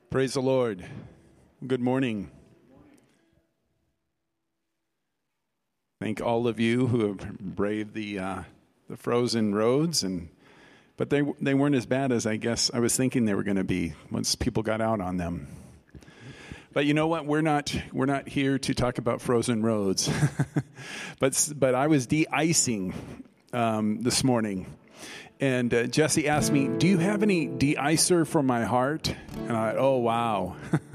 Praise the Lord. Good morning. Thank all of you who have braved the frozen roads, but they weren't as bad as I guess I was thinking they were going to be once people got out on them. But you know what? We're not here to talk about frozen roads. but I was de-icing this morning. And Jesse asked me, do you have any de-icer for my heart? And I thought, oh, wow.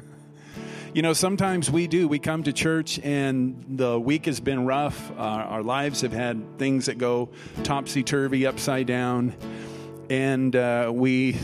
You know, sometimes we do. We come to church and the week has been rough. Our lives have had things that go topsy-turvy, upside down. And we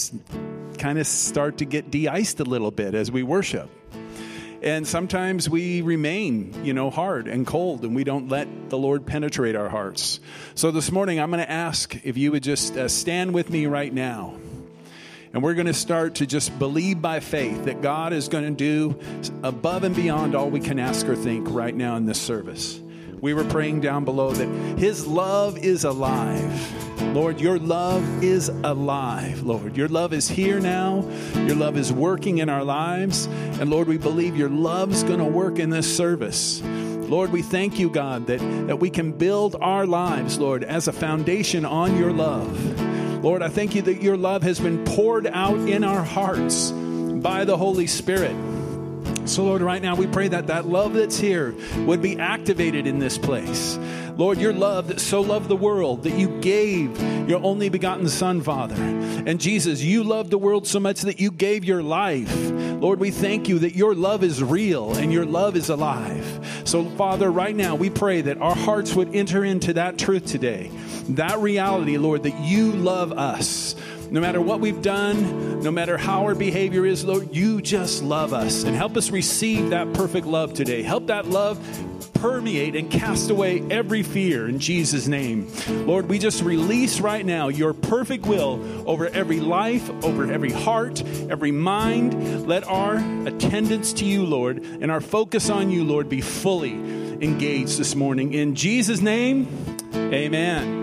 kind of start to get de-iced a little bit as we worship. And sometimes we remain, hard and cold, and we don't let the Lord penetrate our hearts. So this morning, I'm going to ask if you would just stand with me right now. And we're going to start to just believe by faith that God is going to do above and beyond all we can ask or think right now in this service. We were praying down below that His love is alive. Lord, your love is alive, Lord. Your love is here now. Your love is working in our lives. And Lord, we believe your love's going to work in this service. Lord, we thank you, God, that we can build our lives, Lord, as a foundation on your love. Lord, I thank you that your love has been poured out in our hearts by the Holy Spirit. So, Lord, right now we pray that love that's here would be activated in this place. Lord, your love that so loved the world that you gave your only begotten Son, Father. And Jesus, you loved the world so much that you gave your life. Lord, we thank you that your love is real and your love is alive. So, Father, right now we pray that our hearts would enter into that truth today. That reality, Lord, that you love us. No matter what we've done, no matter how our behavior is, Lord, you just love us. And help us receive that perfect love today. Help that love permeate and cast away every fear in Jesus' name. Lord, we just release right now your perfect will over every life, over every heart, every mind. Let our attendance to you, Lord, and our focus on you, Lord, be fully engaged this morning. In Jesus' name, amen.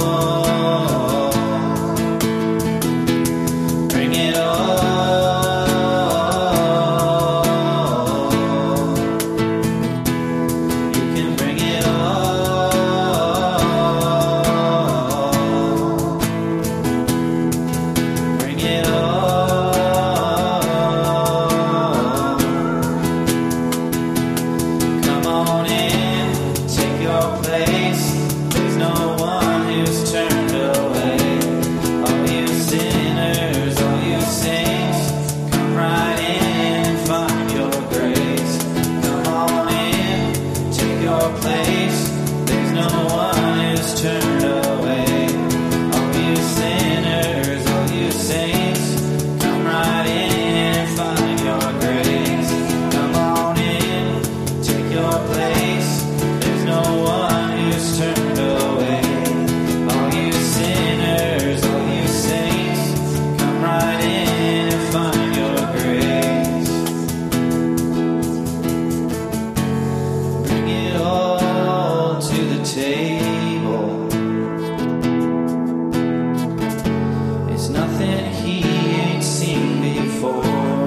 Bring it all. turned away. All you sinners, all you saints, come right in and find your grace. Come on in, take your place. There's no one who's turned away. All you sinners, all you saints, come right in and find your grace. Bring it all to the table. It's nothing he ain't seen before.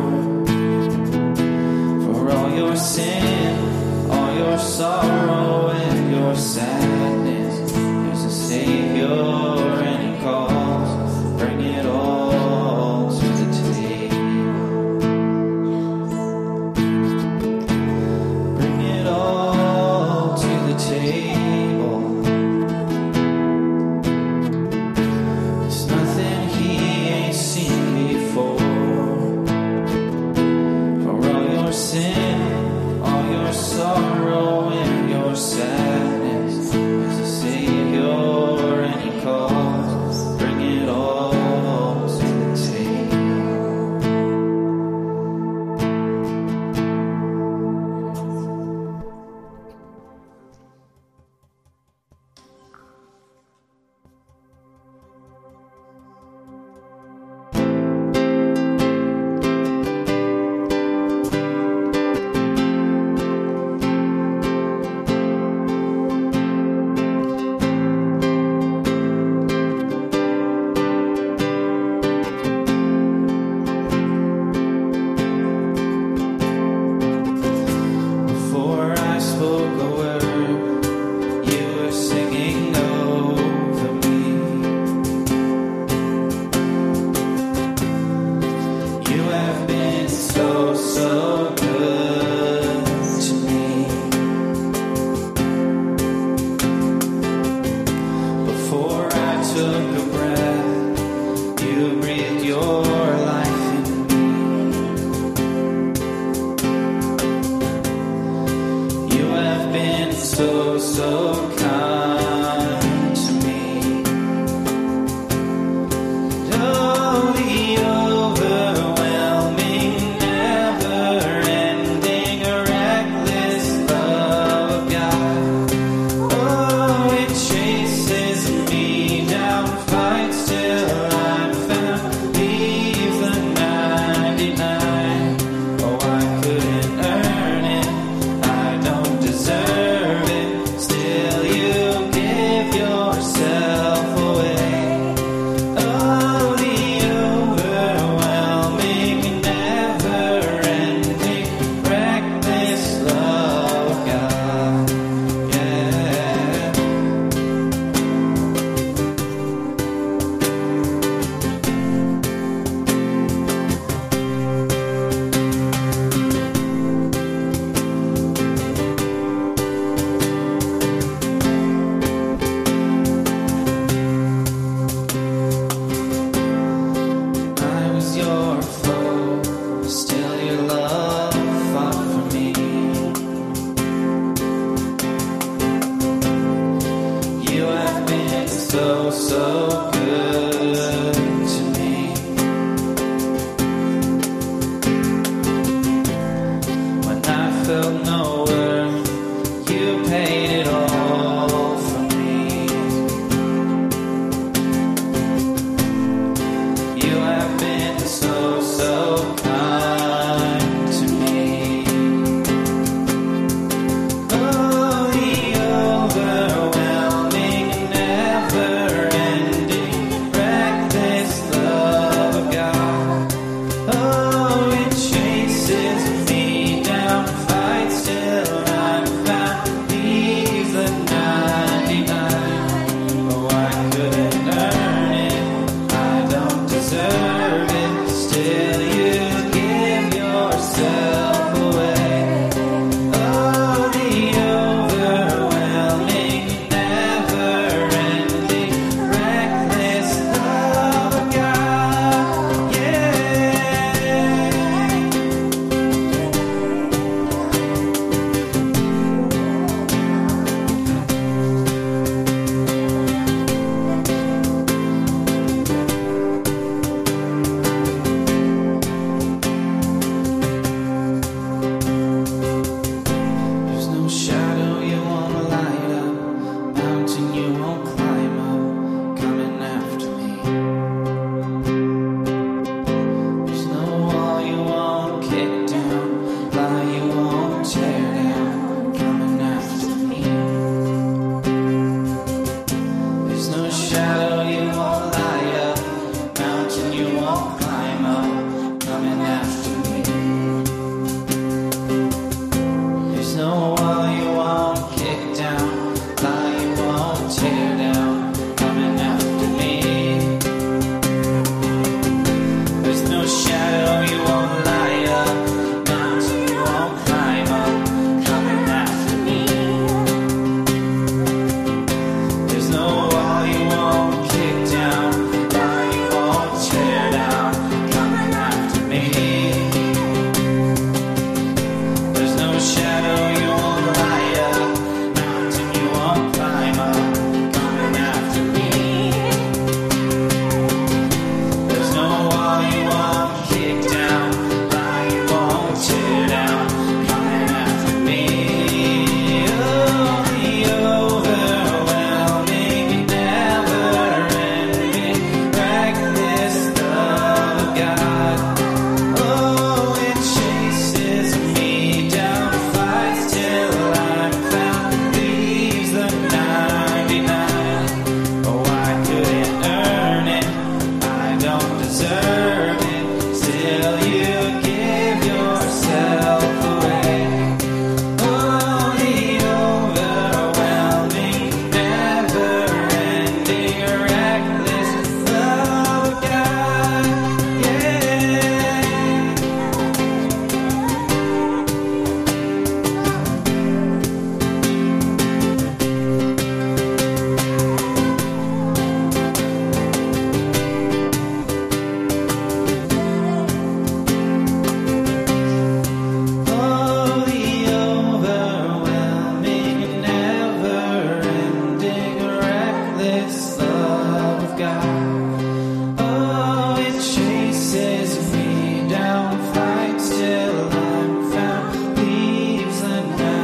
For all your sin, all your sorrow and your sadness, there's a Savior and he calls. Bring it all to the table. Bring it all to the table. There's nothing he ain't seen before. For all your sin, all your sorrow and your sadness, there's a Savior and he calls. Bring it all to the table. Before I spoke a word, you were singing over me. You have been so, so good to me. Before I took a breath, you breathed your life in me. You have been so, so kind to me. Oh, the overwhelming, never-ending, reckless love of God. Oh, it chases me down, fights till I'm found, leaves the 99. Oh, I couldn't earn it, I don't deserve it. Still, you give yourself away. Oh, the overwhelming, never-ending, reckless love of God. Yeah. I was your foe, still your love fought for me. You have been so, so good to me. When I felt no worth, you paid it all for me. You have been so, so kind to me. Oh, the overwhelming, never-ending, tear down, coming after me. There's no shadow you won't light up, mountain you won't climb up, coming after me. There's no wall you won't kick down, lie you won't tear down, coming after me. There's no shadow you won't light up, mountain you won't climb up, coming after me. There's no wall you won't kick down, lie you won't tear down, coming after me. Oh, the overwhelming, never-ending, reckless love of God. Oh, it chases me down, fights till I'm found, leaves the 99. Oh, I couldn't earn it, I don't deserve it, still you give yourself away. Oh, the overwhelming, never-ending, reckless love of God. Yeah. Oh, the overwhelming, never-ending, reckless love of God. Oh, it chases me down, fights till I'm found, leaves the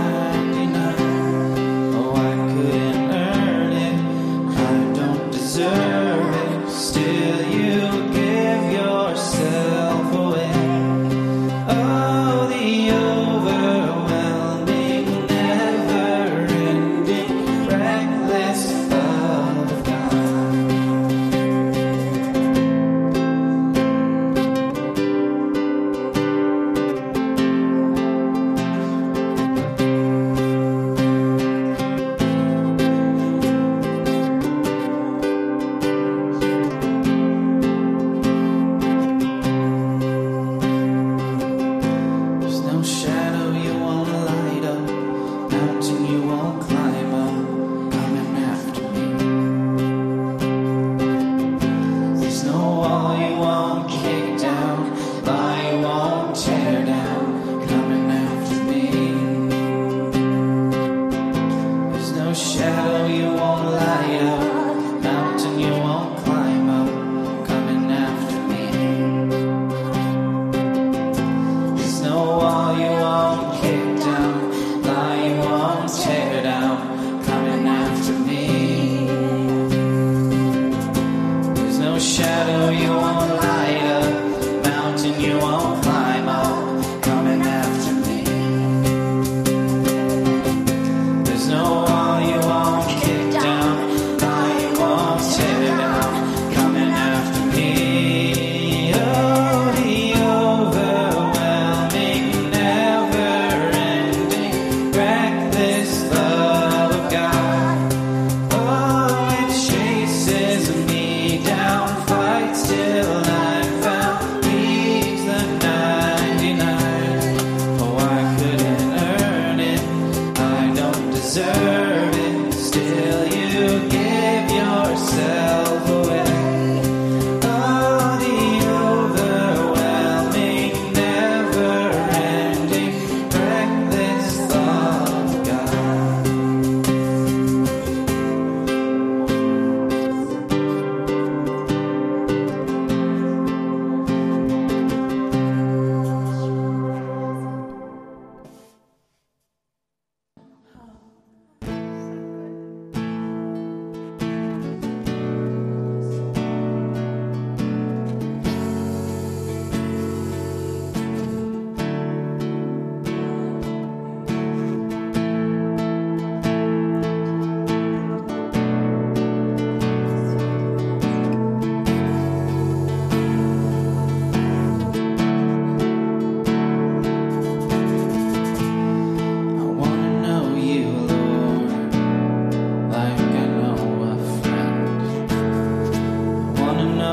99. Oh, I couldn't earn it, I don't deserve it, still you give yourself away. Oh, the overwhelming, never-ending, reckless love of God. There's no shadow you won't light up, mountain you won't climb up, coming after me. There's no wall you won't kick down, lie you won't tear down, coming after me. There's no shadow you won't light up, mountain you won't climb up, coming after me. There's no wall you won't kick down, lie you won't tear down, coming after me. There's no shadow you won't light up, mountain you won't climb up, coming after me. There's no wall you won't kick down, lie you won't tear down, coming after me. Oh, the overwhelming, never-ending, reckless love of God. Oh, it chases me down, fights till I'm found, leaves the 99. Oh, I couldn't earn it, I don't deserve it, still you give yourself away. Oh, the overwhelming, never-ending, reckless love of God.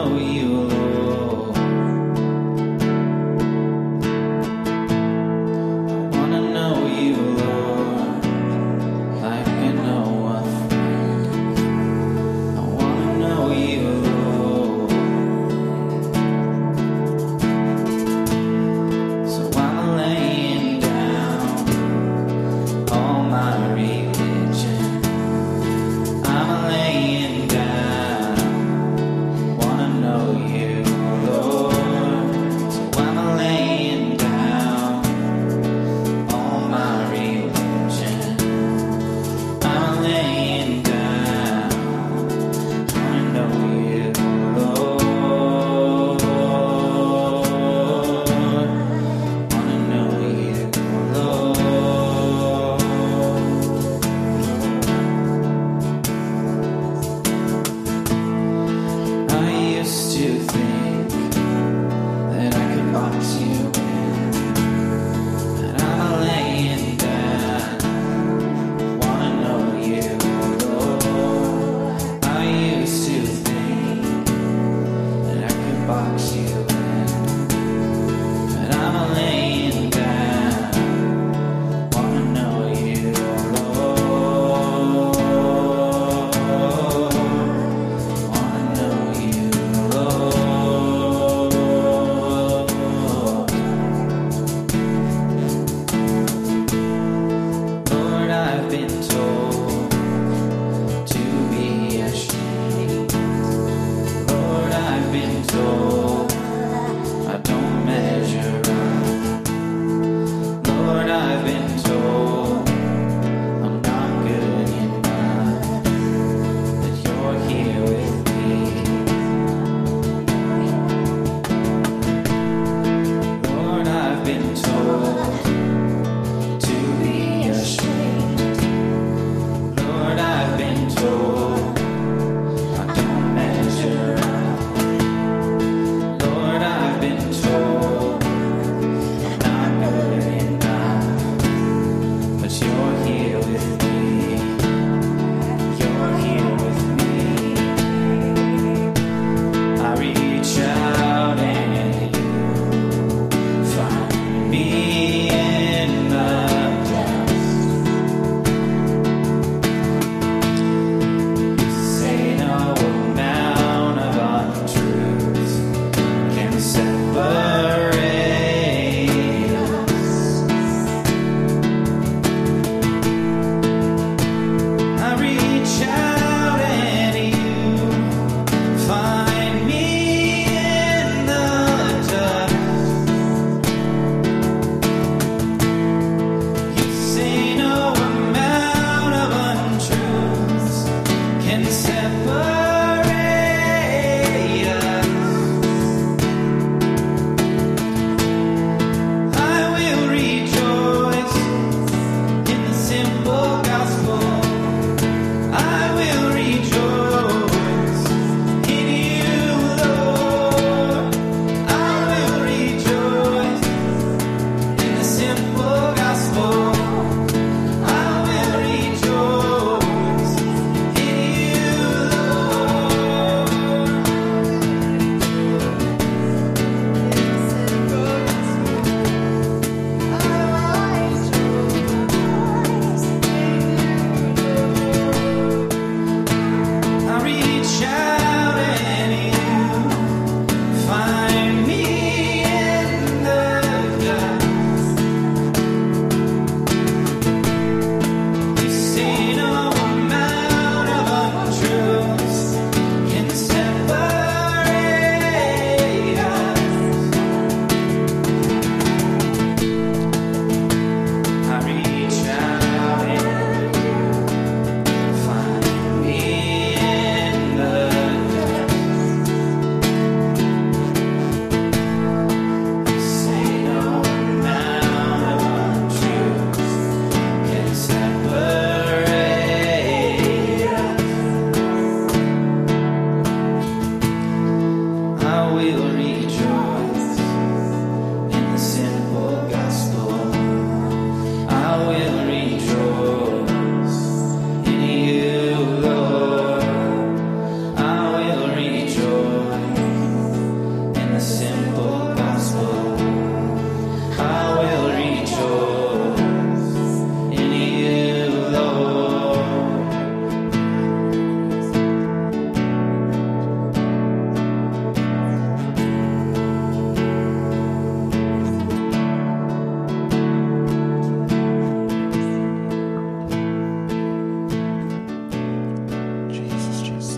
know you, Lord. I wanna know you, Lord, like I know a friend. I wanna know you, Lord. So I'm laying down all my religion. I'm laying down, wanna know you.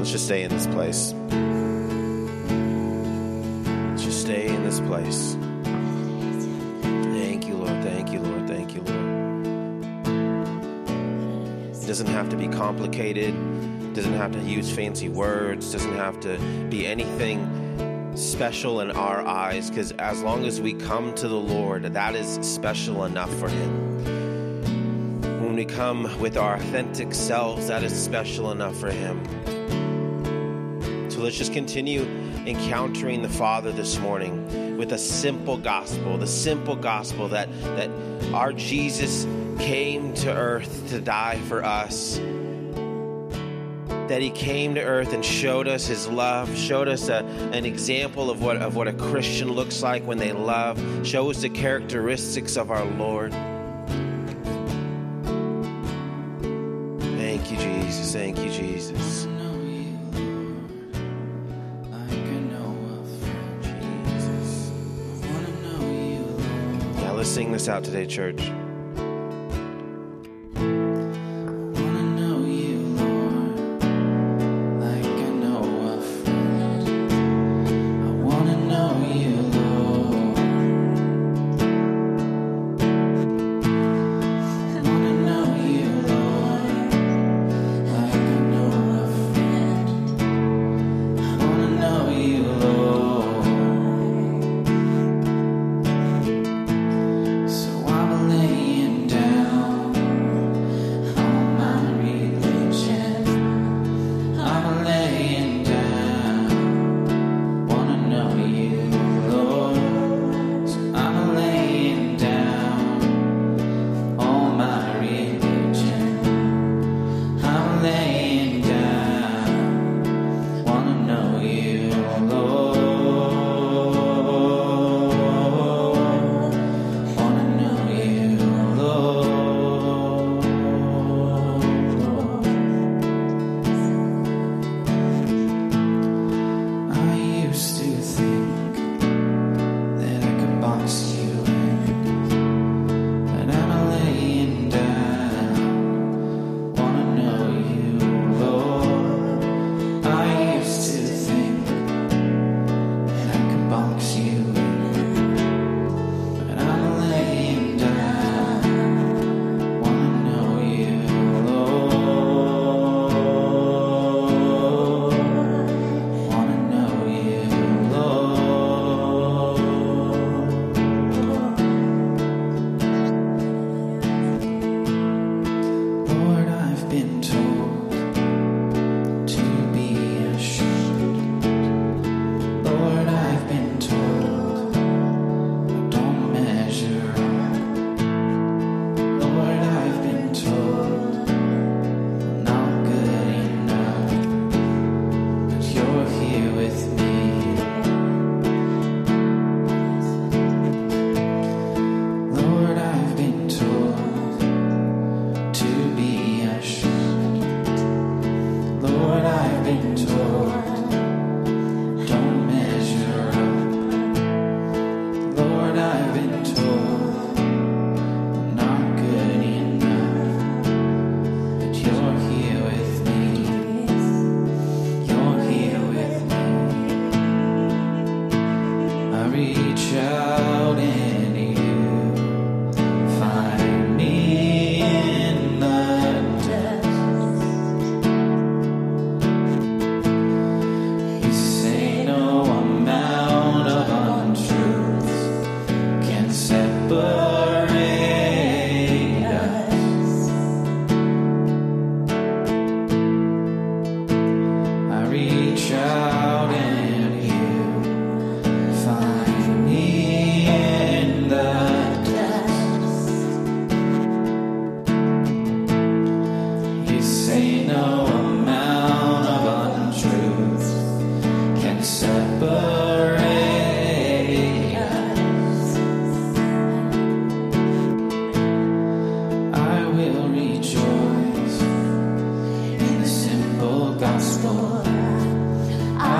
Let's just stay in this place. Let's just stay in this place. Thank you, Lord. Thank you, Lord. Thank you, Lord. It doesn't have to be complicated. It doesn't have to use fancy words. It doesn't have to be anything special in our eyes, because as long as we come to the Lord, that is special enough for Him. When we come with our authentic selves, that is special enough for Him. So let's just continue encountering the Father this morning with a simple gospel, the simple gospel that our Jesus came to earth to die for us, that He came to earth and showed us His love, showed us an example of what a Christian looks like when they love, show us the characteristics of our Lord. Thank you, Jesus. Thank you, Jesus. Yeah, let's sing this out today, church. I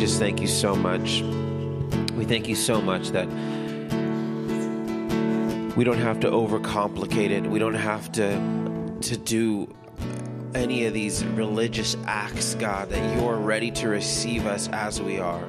just thank you so much. We thank you so much that we don't have to overcomplicate it. We don't have to do any of these religious acts, God, that you're ready to receive us as we are.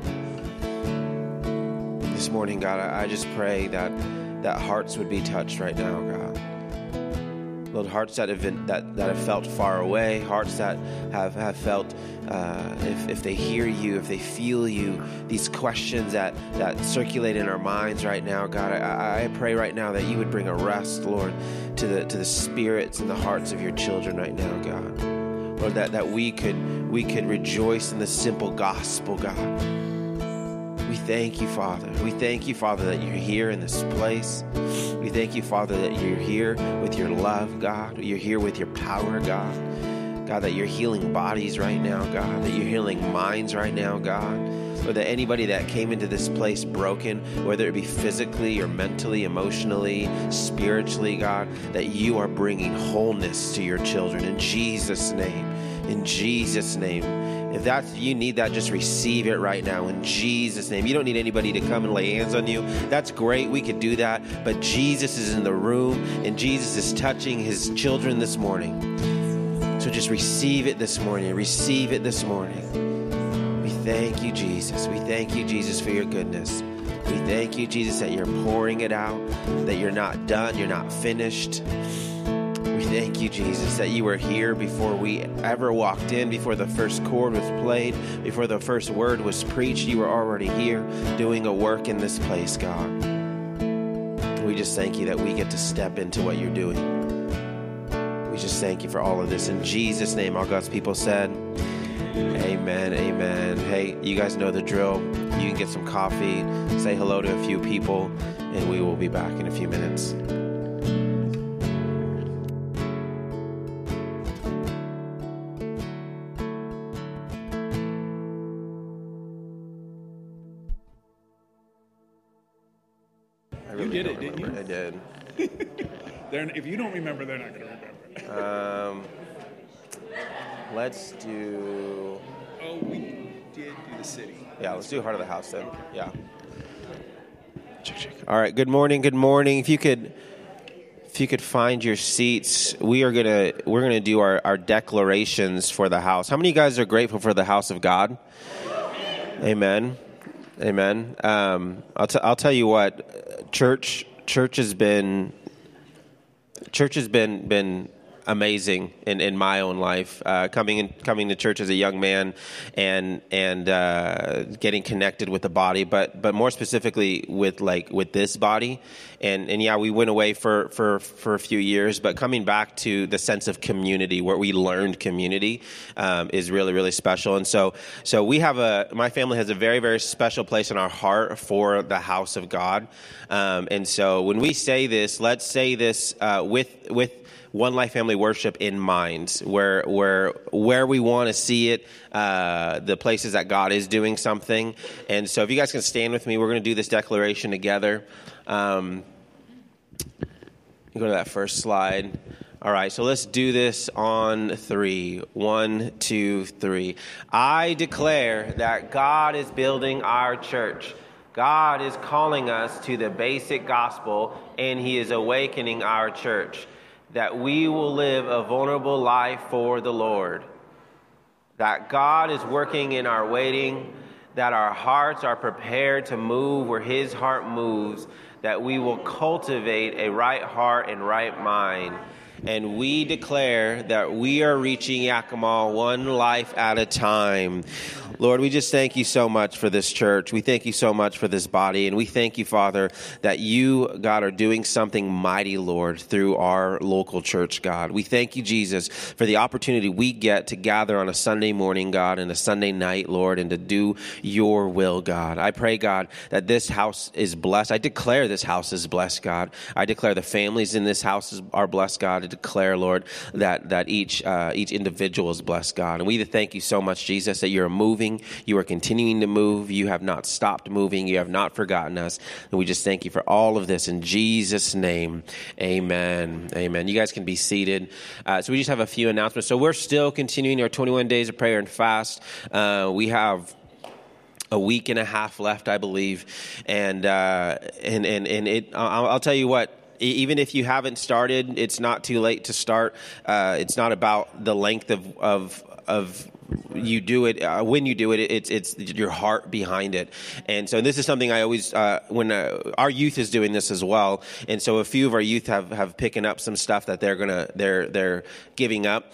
This morning, God, I just pray that hearts would be touched right now, God. Lord, hearts that have felt far away, hearts that have felt, if they hear you, if they feel you, these questions that circulate in our minds right now, God, I pray right now that you would bring a rest, Lord, to the spirits and the hearts of your children right now, God. Lord, that we could rejoice in the simple gospel, God. We thank you, Father. We thank you, Father, that you're here in this place. We thank you, Father, that you're here with your love, God. You're here with your power, God. God, that you're healing bodies right now, God. That you're healing minds right now, God. Or that anybody that came into this place broken, whether it be physically or mentally, emotionally, spiritually, God, that you are bringing wholeness to your children in Jesus' name. In Jesus' name. If you need that, just receive it right now in Jesus' name. You don't need anybody to come and lay hands on you. That's great. We could do that. But Jesus is in the room, and Jesus is touching his children this morning. So just receive it this morning. Receive it this morning. We thank you, Jesus. We thank you, Jesus, for your goodness. We thank you, Jesus, that you're pouring it out, that you're not done, you're not finished. We thank you, Jesus, that you were here before we ever walked in, before the first chord was played, before the first word was preached. You were already here doing a work in this place, God. We just thank you that we get to step into what you're doing. We just thank you for all of this. In Jesus' name, all God's people said, amen, amen. Hey, you guys know the drill. You can get some coffee, say hello to a few people, and we will be back in a few minutes. You did it, didn't you? I did. If you don't remember, they're not going to remember. Let's do... Oh, we did do the city. Yeah, let's do Heart of the House then. Yeah. All right, good morning, good morning. If you could find your seats, we're gonna do our declarations for the house. How many of you guys are grateful for the house of God? Amen. Amen. I'll tell you what, church has been amazing in my own life. Coming to church as a young man and getting connected with the body, but more specifically with this body. And yeah, we went away for a few years, but coming back to the sense of community where we learned community is really, really special. And so my family has a very, very special place in our heart for the house of God. And so when we say this, let's say this with One Life Family Worship in mind, where we want to see it, the places that God is doing something. And so if you guys can stand with me, we're going to do this declaration together. You go to that first slide. All right, so let's do this on 3. 1, 2, 3. I declare that God is building our church. God is calling us to the basic gospel, and he is awakening our church. That we will live a vulnerable life for the Lord. That God is working in our waiting. That our hearts are prepared to move where his heart moves. That we will cultivate a right heart and right mind. And we declare that we are reaching Yakima one life at a time. Lord, we just thank you so much for this church. We thank you so much for this body. And we thank you, Father, that you, God, are doing something mighty, Lord, through our local church, God. We thank you, Jesus, for the opportunity we get to gather on a Sunday morning, God, and a Sunday night, Lord, and to do your will, God. I pray, God, that this house is blessed. I declare this house is blessed, God. I declare the families in this house are blessed, God. I declare, Lord, that each individual is blessed, God. And we thank you so much, Jesus, that you're moving. You are continuing to move. You have not stopped moving. You have not forgotten us. And we just thank you for all of this in Jesus' name. Amen. Amen. You guys can be seated. So we just have a few announcements. So we're still continuing our 21 days of prayer and fast. We have a week and a half left, I believe, and I'll tell you what. Even if you haven't started, it's not too late to start. It's not about the length of you do it. When you do it, it's your heart behind it. And so this is something I always, when our youth is doing this as well. And so a few of our youth have picking up some stuff that they're giving up.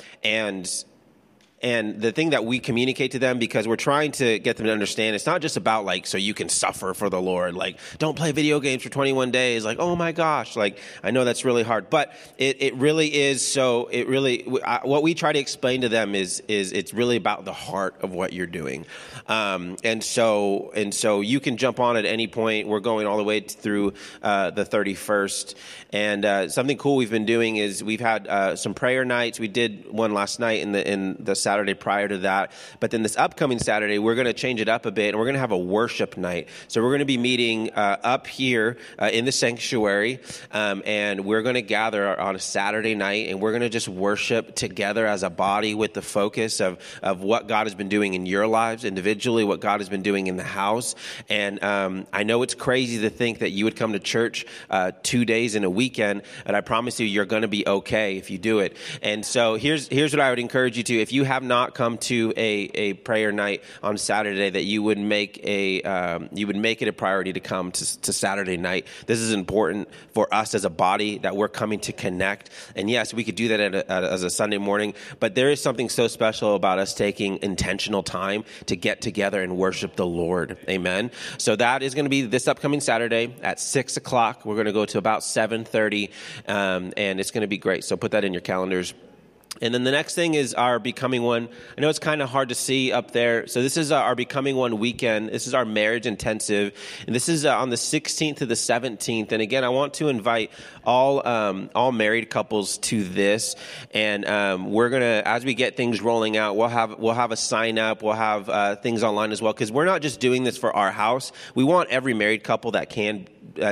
And the thing that we communicate to them, because we're trying to get them to understand, it's not just about like, so you can suffer for the Lord. Like, don't play video games for 21 days. Like, oh my gosh. Like, I know that's really hard, but it really is. So it really, what we try to explain to them is it's really about the heart of what you're doing. And so you can jump on at any point. We're going all the way through the 31st. And something cool we've been doing is we've had some prayer nights. We did one last night in the Saturday prior to that. But then this upcoming Saturday, we're going to change it up a bit, and we're going to have a worship night. So we're going to be meeting up here in the sanctuary, and we're going to gather on a Saturday night, and we're going to just worship together as a body with the focus of what God has been doing in your lives individually, what God has been doing in the house. And I know it's crazy to think that you would come to church 2 days in a weekend, and I promise you, you're going to be okay if you do it. And so here's what I would encourage you to. If you have not come to a prayer night on Saturday, that you would make it a priority to come to Saturday night. This is important for us as a body, that we're coming to connect. And yes, we could do that as a Sunday morning, but there is something so special about us taking intentional time to get together and worship the Lord. Amen. So that is going to be this upcoming Saturday at 6 o'clock. We're going to go to about 7:30, and it's going to be great. So put that in your calendars. And then the next thing is our Becoming One. I know it's kind of hard to see up there. So this is our Becoming One weekend. This is our marriage intensive. And this is on the 16th to the 17th. And again, I want to invite all married couples to this. And we're going to, as we get things rolling out, we'll have a sign up. We'll have things online as well. Because we're not just doing this for our house. We want every married couple that can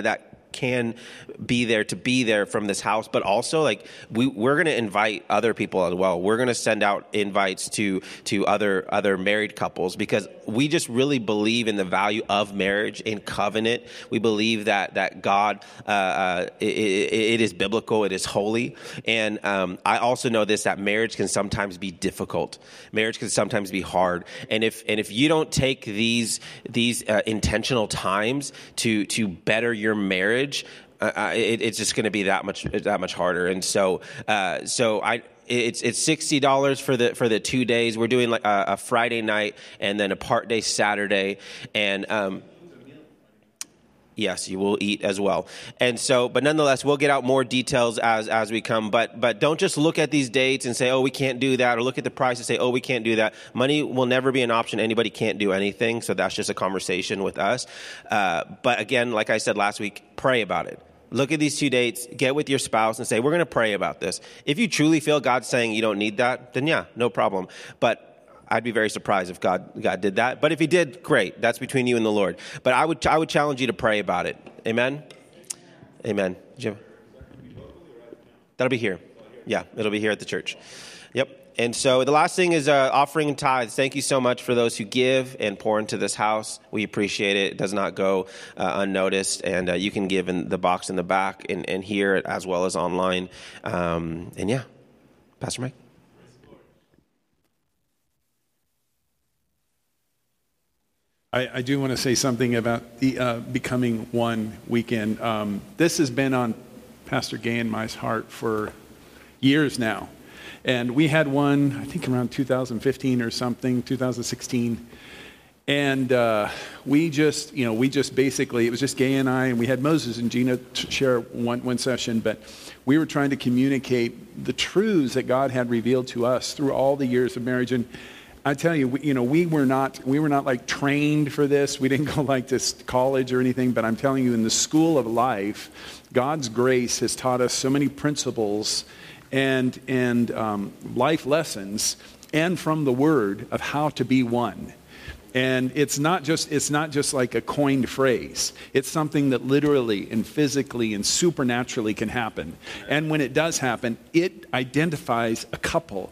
be there to be there from this house, but also like we're going to invite other people as well. We're going to send out invites to other married couples, because we just really believe in the value of marriage and covenant. We believe that God, it is biblical, it is holy. And I also know this, that marriage can sometimes be difficult. Marriage can sometimes be hard. And if you don't take these intentional times to better your marriage, it's just going to be that much harder. And so it's $60 for the 2 days. We're doing like a Friday night and then a part day Saturday, and yes, you will eat as well. And so, but nonetheless, we'll get out more details as we come. But don't just look at these dates and say, oh, we can't do that, or look at the price and say, oh, we can't do that. Money will never be an option. Anybody can't do anything. So that's just a conversation with us. But again, like I said last week, pray about it. Look at these 2 dates, get with your spouse and say, we're going to pray about this. If you truly feel God's saying you don't need that, then yeah, no problem. But I'd be very surprised if God did that. But if he did, great. That's between you and the Lord. But I would challenge you to pray about it. Amen? Amen. Jim? That'll be here. Yeah, it'll be here at the church. Yep. And so the last thing is offering and tithes. Thank you so much for those who give and pour into this house. We appreciate it. It does not go unnoticed. And you can give in the box in the back and here as well as online. And yeah, Pastor Mike. I do want to say something about the Becoming One weekend. This has been on Pastor Gay and my heart for years now. And we had one, I think around 2015 or something, 2016. And we just basically, it was just Gay and I, and we had Moses and Gina share one session, but we were trying to communicate the truths that God had revealed to us through all the years of marriage. And I tell you, we were not like trained for this. We didn't go like to college or anything, but I'm telling you, in the school of life, God's grace has taught us so many principles and life lessons, and from the Word of how to be one. And it's not just like a coined phrase. It's something that literally and physically and supernaturally can happen. And when it does happen, it identifies a couple.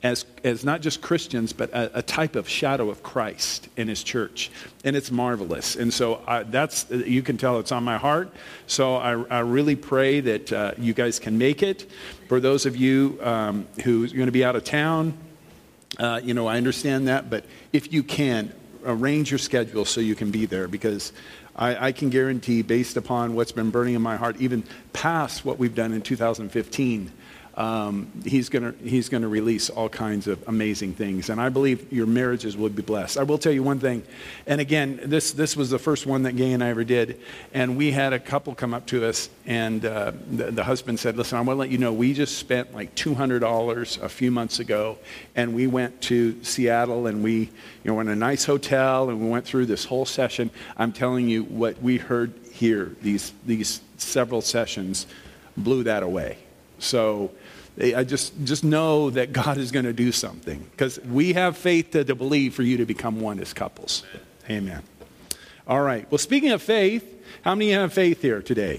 as not just Christians, but a type of shadow of Christ in his church. And it's marvelous. And so you can tell it's on my heart. So I really pray that you guys can make it. For those of you who's going to be out of town, I understand that. But if you can, arrange your schedule so you can be there, because I can guarantee, based upon what's been burning in my heart, even past what we've done in 2015, he's going to release all kinds of amazing things, and I believe your marriages will be blessed. I will tell you one thing, and again, this was the first one that Gay and I ever did, and we had a couple come up to us, and the husband said, "Listen, I want to let you know, we just spent like $200 a few months ago, and we went to Seattle, and we were in a nice hotel, and we went through this whole session. I'm telling you, what we heard here, these several sessions, blew that away." So I just know that God is going to do something, because we have faith to believe for you to become one as couples. Amen. All right. Well, speaking of faith, how many have faith here today?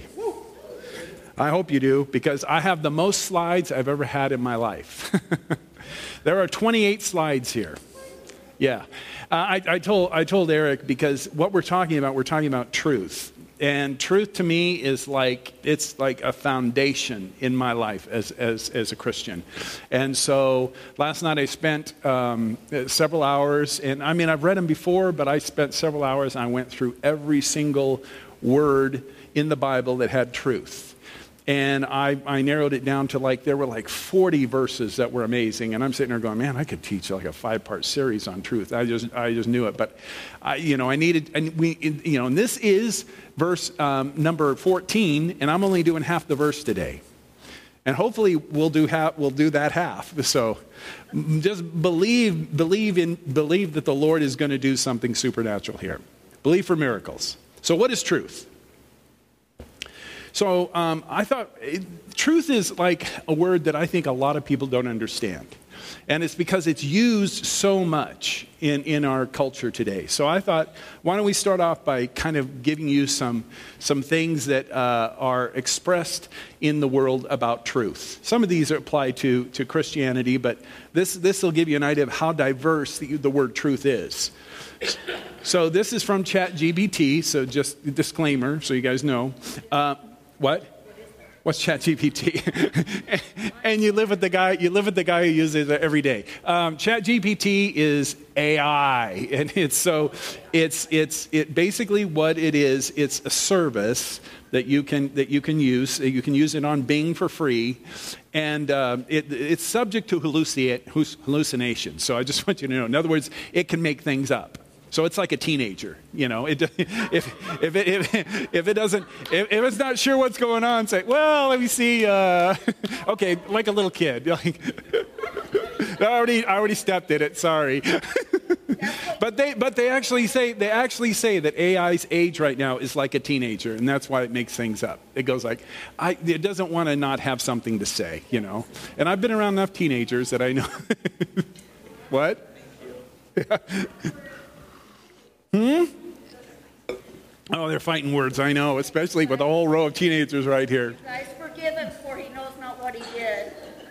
I hope you do, because I have the most slides I've ever had in my life. There are 28 slides here. Yeah. I told Eric, because what we're talking about truth. And truth to me is it's like a foundation in my life as a Christian. And so last night I spent several hours, and I mean, I've read them before, but I spent several hours and I went through every single word in the Bible that had truth. And I narrowed it down to there were 40 verses that were amazing. And I'm sitting there going, man, I could teach a 5-part series on truth. I just knew it. But I needed, and this is verse number 14, and I'm only doing half the verse today. And hopefully we'll do that half. So just believe that the Lord is going to do something supernatural here. Believe for miracles. So what is truth? So I thought truth is like a word that I think a lot of people don't understand. And it's because it's used so much in our culture today. So I thought, why don't we start off by kind of giving you some things that are expressed in the world about truth. Some of these apply to Christianity, but this will give you an idea of how diverse the word truth is. So this is from ChatGPT, so just a disclaimer so you guys know. What? What's ChatGPT? And you live with the guy who uses it every day. ChatGPT is AI, and it basically what it is. It's a service that you can use. You can use it on Bing for free, and it's subject to hallucination. So I just want you to know. In other words, it can make things up. So it's like a teenager, if it's not sure what's going on, say, well, let me see. Okay, like a little kid. I already stepped in it. Sorry. But they actually say that AI's age right now is like a teenager, and that's why it makes things up. It goes it doesn't want to not have something to say, And I've been around enough teenagers that I know. What? Oh, they're fighting words, I know, especially with a whole row of teenagers right here. Guys, forgive him, for he knows not what he did.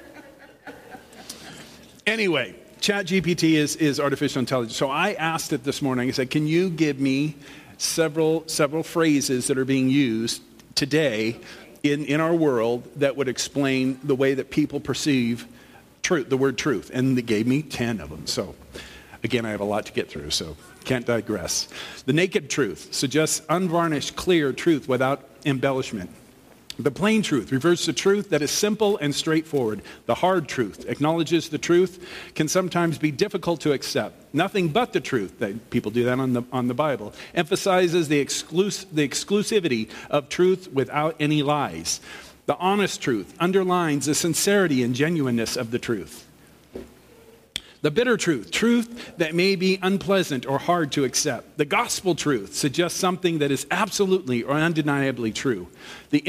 Anyway, ChatGPT is artificial intelligence. So I asked it this morning, I said, can you give me several phrases that are being used today in our world that would explain the way that people perceive truth, the word truth? And they gave me 10 of them. So again, I have a lot to get through, so can't digress. The naked truth suggests unvarnished, clear truth without embellishment. The plain truth refers to truth that is simple and straightforward. The hard truth acknowledges the truth can sometimes be difficult to accept. Nothing but the truth, that people do that on the Bible, emphasizes the exclusivity of truth without any lies. The honest truth underlines the sincerity and genuineness of the truth. The bitter truth that may be unpleasant or hard to accept. The gospel truth suggests something that is absolutely or undeniably true. The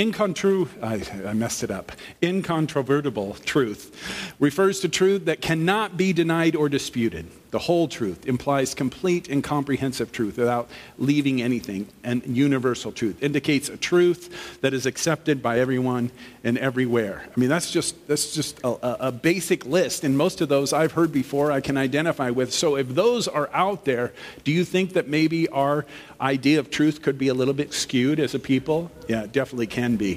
incontrovertible truth refers to truth that cannot be denied or disputed. The whole truth implies complete and comprehensive truth without leaving anything, and universal truth indicates a truth that is accepted by everyone and everywhere. I mean, that's just a basic list, and most of those I've heard before, I can identify with. So if those are out there, do you think that maybe our idea of truth could be a little bit skewed as a people? Yeah, it definitely can be.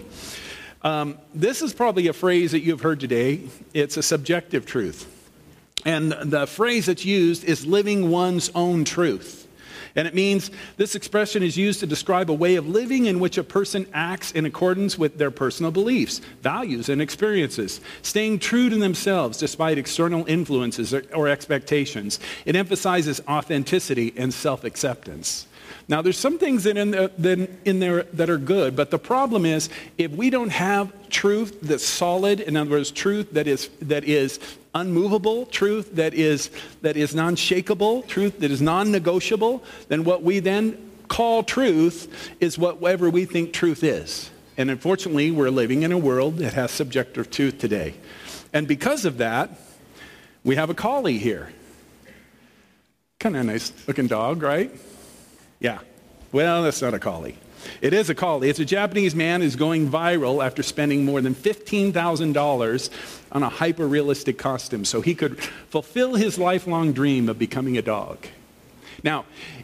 This is probably a phrase that you've heard today. It's a subjective truth. And the phrase that's used is living one's own truth. And it means this expression is used to describe a way of living in which a person acts in accordance with their personal beliefs, values, and experiences, staying true to themselves despite external influences or expectations. It emphasizes authenticity and self-acceptance. Now, there's some things in there that are good, but the problem is if we don't have truth that's solid, in other words, truth that is unmovable, truth that is non-shakable, truth that is non-negotiable, then what we then call truth is whatever we think truth is. And unfortunately, we're living in a world that has subjective truth today. And because of that, we have a collie here. Kind of a nice looking dog, right? Yeah. Well, that's not a collie. It is a collie. It's a Japanese man who's going viral after spending more than $15,000 on a hyper-realistic costume so he could fulfill his lifelong dream of becoming a dog. Now,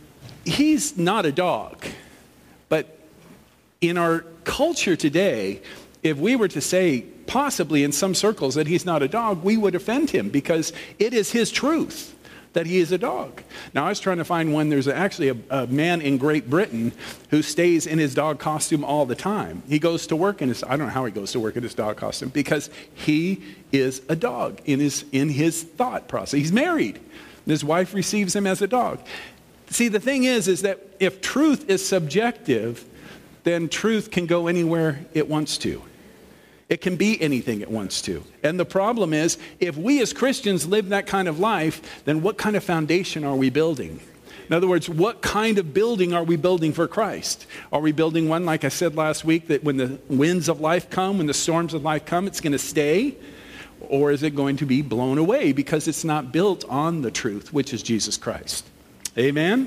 he's not a dog, but in our culture today, if we were to say, possibly in some circles, that he's not a dog, we would offend him because it is his truth that he is a dog. Now, I was trying to find one. There's actually a man in Great Britain who stays in his dog costume all the time. He goes to work in his, I don't know how he goes to work in his dog costume, because he is a dog in his thought process. He's married. His wife receives him as a dog. See, the thing is that if truth is subjective, then truth can go anywhere it wants to. It can be anything it wants to. And the problem is, if we as Christians live that kind of life, then what kind of foundation are we building? In other words, what kind of building are we building for Christ? Are we building one, like I said last week, that when the winds of life come, when the storms of life come, it's going to stay? Or is it going to be blown away because it's not built on the truth, which is Jesus Christ? Amen?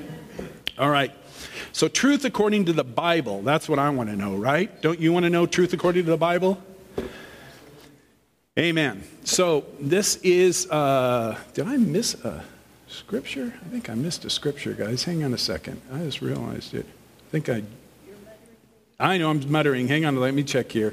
All right. So truth according to the Bible, that's what I want to know, right? Don't you want to know truth according to the Bible? Amen. So this is, did I miss a scripture? I think I missed a scripture, guys. Hang on a second. I just realized it. I know I'm muttering. Hang on, let me check here.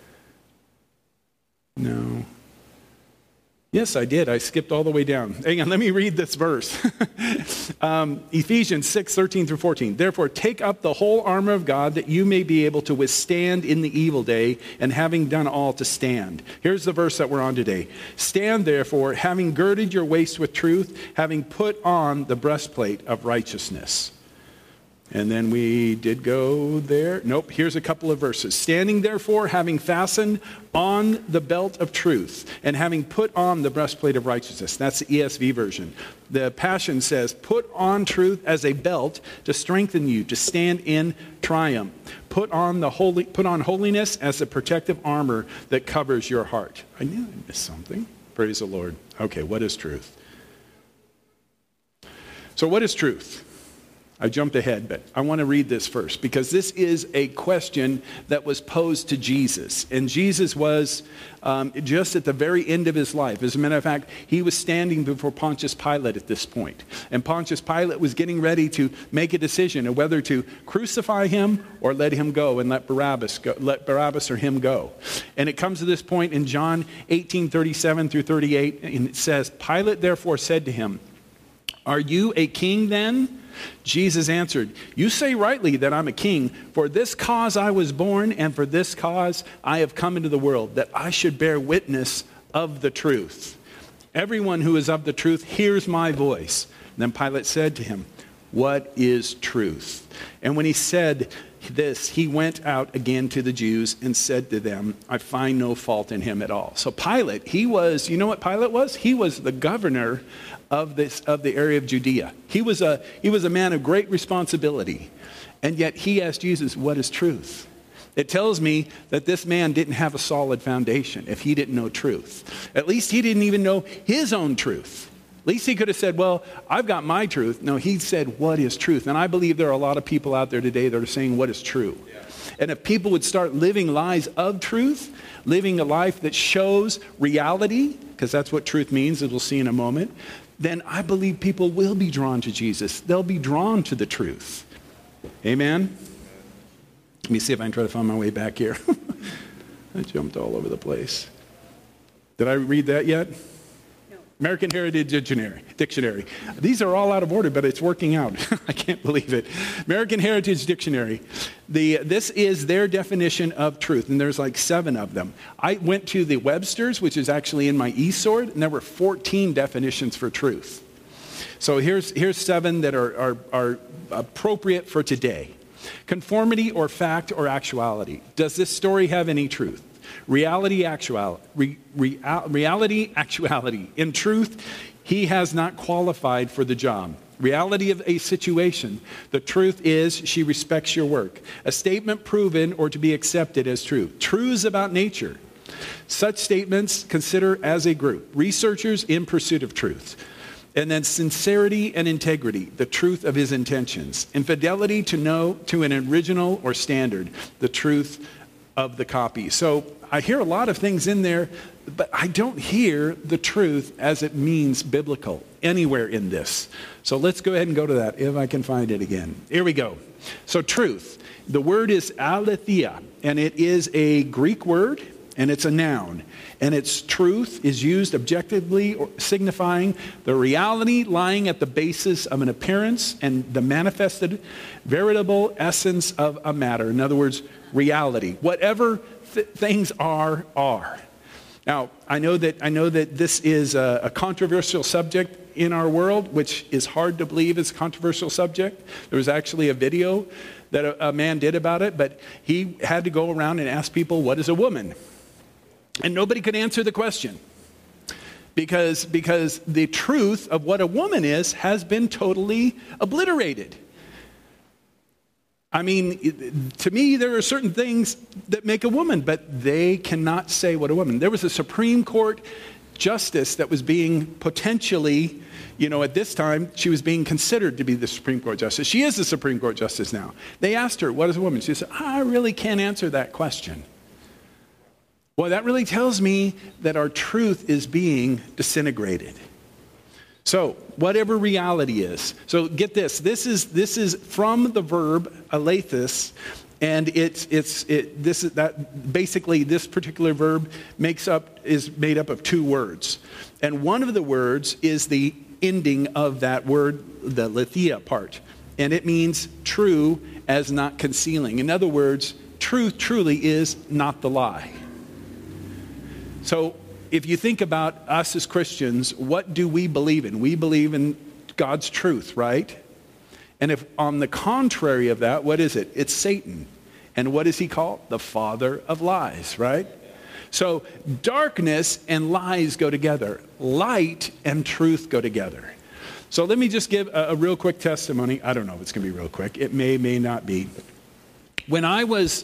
No. Yes, I did. I skipped all the way down. Hang on, let me read this verse. Ephesians 6:13-14. Therefore, take up the whole armor of God that you may be able to withstand in the evil day, and having done all to stand. Here's the verse that we're on today. Stand therefore, having girded your waist with truth, having put on the breastplate of righteousness. And then we did go there. Nope, here's a couple of verses. Standing therefore, having fastened on the belt of truth, and having put on the breastplate of righteousness. That's the ESV version. The Passion says, put on truth as a belt to strengthen you, to stand in triumph. Put on holiness as a protective armor that covers your heart. I knew I missed something. Praise the Lord. Okay, what is truth? So what is truth? I jumped ahead, but I want to read this first because this is a question that was posed to Jesus. And Jesus was just at the very end of his life. As a matter of fact, he was standing before Pontius Pilate at this point. And Pontius Pilate was getting ready to make a decision of whether to crucify him or let him go and let Barabbas or him go. And it comes to this point in John 18:37-38, and it says, Pilate therefore said to him, are you a king then? Jesus answered, you say rightly that I'm a king. For this cause I was born, and for this cause I have come into the world, that I should bear witness of the truth. Everyone who is of the truth hears my voice. And then Pilate said to him, what is truth? And when he said this, he went out again to the Jews and said to them, I find no fault in him at all. So Pilate, he was, you know what Pilate was? He was the governor of the area of Judea. He was a man of great responsibility. And yet he asked Jesus, what is truth? It tells me that this man didn't have a solid foundation if he didn't know truth. At least he didn't even know his own truth. At least he could have said, well, I've got my truth. No, he said, what is truth? And I believe there are a lot of people out there today that are saying, what is true? Yeah. And if people would start living lives of truth, living a life that shows reality, because that's what truth means, as we'll see in a moment, then I believe people will be drawn to Jesus. They'll be drawn to the truth. Amen? Let me see if I can try to find my way back here. I jumped all over the place. Did I read that yet? American Heritage Dictionary. These are all out of order, but it's working out. I can't believe it. American Heritage Dictionary. This is their definition of truth, and there's like 7 of them. I went to the Webster's, which is actually in my eSword, and there were 14 definitions for truth. So here's 7 that are appropriate for today. Conformity or fact or actuality. Does this story have any truth? Reality, actuality. In truth, he has not qualified for the job. Reality of a situation. The truth is she respects your work. A statement proven or to be accepted as true. Truths about nature. Such statements consider as a group. Researchers in pursuit of truth. And then sincerity and integrity, the truth of his intentions. Infidelity to an original or standard, the truth of the copy. So I hear a lot of things in there, but I don't hear the truth as it means biblical anywhere in this. So let's go ahead and go to that if I can find it again. Here we go. So truth. The word is aletheia, and it is a Greek word, and it's a noun. And its truth is used objectively, or signifying the reality lying at the basis of an appearance and the manifested veritable essence of a matter. In other words, reality. Whatever things are. Now, I know that this is a controversial subject in our world, which is hard to believe is a controversial subject. There was actually a video that a man did about it, but he had to go around and ask people, what is a woman? And nobody could answer the question because the truth of what a woman is has been totally obliterated. I mean, to me, there are certain things that make a woman, but they cannot say what a woman. There was a Supreme Court justice that was being potentially, at this time, she was being considered to be the Supreme Court justice. She is the Supreme Court justice now. They asked her, what is a woman? She said, I really can't answer that question. Well, that really tells me that our truth is being disintegrated. So, whatever reality is. So, get this. This is from the verb aletheis, and basically this particular verb is made up of 2 words. And one of the words is the ending of that word, the aletheia part. And it means true as not concealing. In other words, truth truly is not the lie. So, if you think about us as Christians, what do we believe in? We believe in God's truth, right? And if on the contrary of that, what is it? It's Satan. And what is he called? The father of lies, right? So darkness and lies go together. Light and truth go together. So let me just give a real quick testimony. I don't know if it's going to be real quick. It may not be. When I was,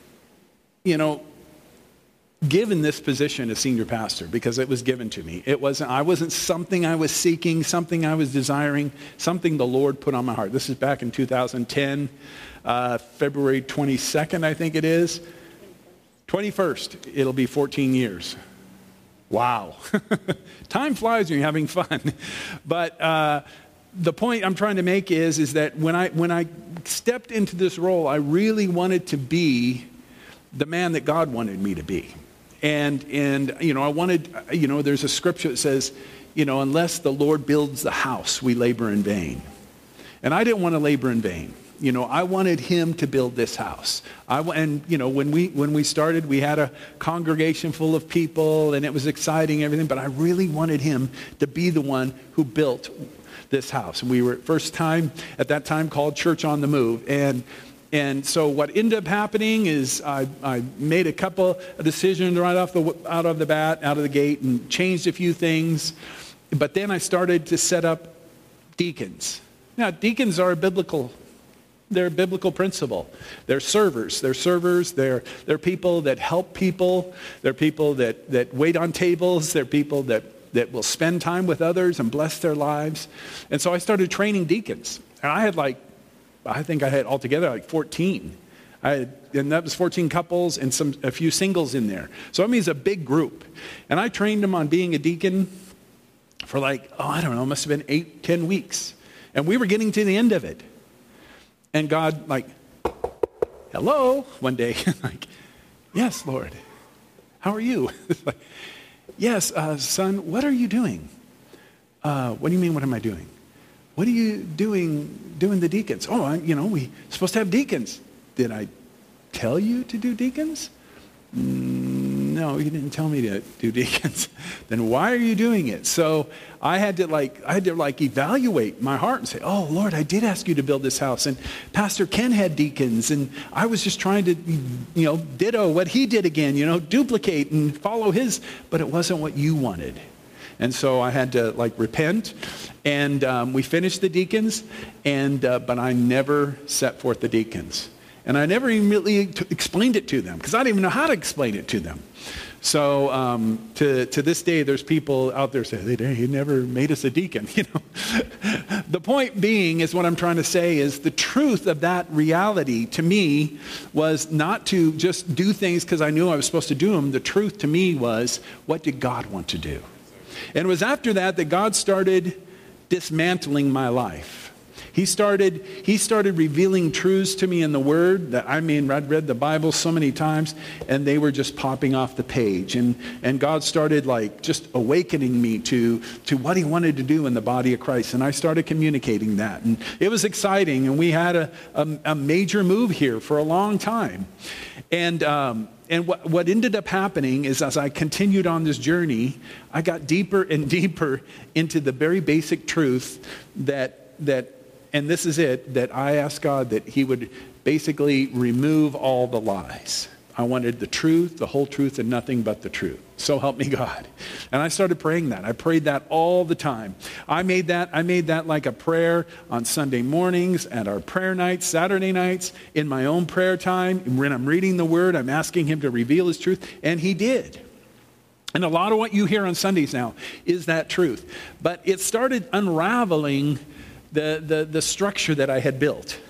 given this position as senior pastor, because it was given to me. I wasn't something I was seeking, something I was desiring, something the Lord put on my heart. This is back in 2010, February 22nd, I think it is. 21st, it'll be 14 years. Wow. Time flies when you're having fun. But the point I'm trying to make is that when I stepped into this role, I really wanted to be the man that God wanted me to be. And I wanted, there's a scripture that says, unless the Lord builds the house, we labor in vain. And I didn't want to labor in vain. I wanted him to build this house. When we started, we had a congregation full of people, and it was exciting, everything. But I really wanted him to be the one who built this house. And we were at that time called Church on the Move. And so what ended up happening is I made a couple of decisions right out of the gate, and changed a few things. But then I started to set up deacons. Now, deacons are they're a biblical principle. They're servers. They're people that help people. They're people that wait on tables. They're people that that will spend time with others and bless their lives. And so I started training deacons. And I think I had altogether like 14. And that was 14 couples and a few singles in there. So that means a big group. And I trained them on being a deacon for must have been 8-10 weeks. And we were getting to the end of it. And God, hello, one day, yes, Lord, how are you? Yes, son, what are you doing? What do you mean, what am I doing? What are you doing the deacons? Oh, we're supposed to have deacons. Did I tell you to do deacons? No, you didn't tell me to do deacons. Then why are you doing it? So I had to evaluate my heart and say, oh, Lord, I did ask you to build this house. And Pastor Ken had deacons. And I was just trying to, ditto what he did again, duplicate and follow his. But it wasn't what you wanted. And so I had to repent. And we finished the deacons. But I never set forth the deacons. And I never even really explained it to them because I didn't even know how to explain it to them. So to this day, there's people out there saying, he never made us a deacon. The point being is what I'm trying to say is the truth of that reality to me was not to just do things because I knew I was supposed to do them. The truth to me was, what did God want to do? And it was after that God started dismantling my life. He started revealing truths to me in the Word that, I'd read the Bible so many times, and they were just popping off the page. And God started just awakening me to what he wanted to do in the body of Christ. And I started communicating that. And it was exciting. And we had a major move here for a long time. And what ended up happening is as I continued on this journey, I got deeper and deeper into the very basic truth that and this is it, that I asked God that he would basically remove all the lies. I wanted the truth, the whole truth, and nothing but the truth. So help me God. And I started praying that. I prayed that all the time. I made that like a prayer on Sunday mornings, at our prayer nights, Saturday nights, in my own prayer time. When I'm reading the Word, I'm asking him to reveal his truth, and he did. And a lot of what you hear on Sundays now is that truth. But it started unraveling the structure that I had built.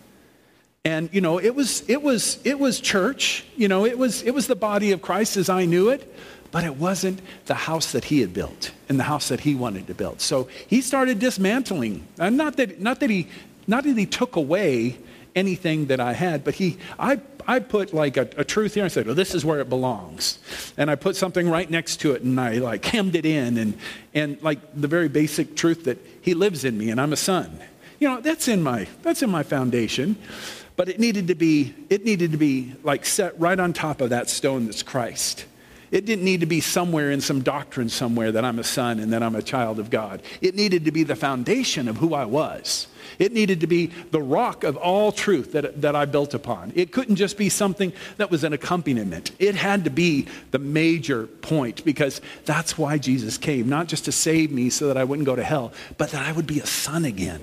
And it was church, it was the body of Christ as I knew it, but it wasn't the house that he had built and the house that he wanted to build. So he started dismantling. And not that he took away anything that I had, but I put a truth here. I said, well, this is where it belongs. And I put something right next to it, and I hemmed it in, and the very basic truth that he lives in me and I'm a son. That's in my foundation. But it needed to be set right on top of that stone that's Christ. It didn't need to be somewhere in some doctrine somewhere that I'm a son and that I'm a child of God. It needed to be the foundation of who I was. It needed to be the rock of all truth that I built upon. It couldn't just be something that was an accompaniment. It had to be the major point, because that's why Jesus came, not just to save me so that I wouldn't go to hell, but that I would be a son again.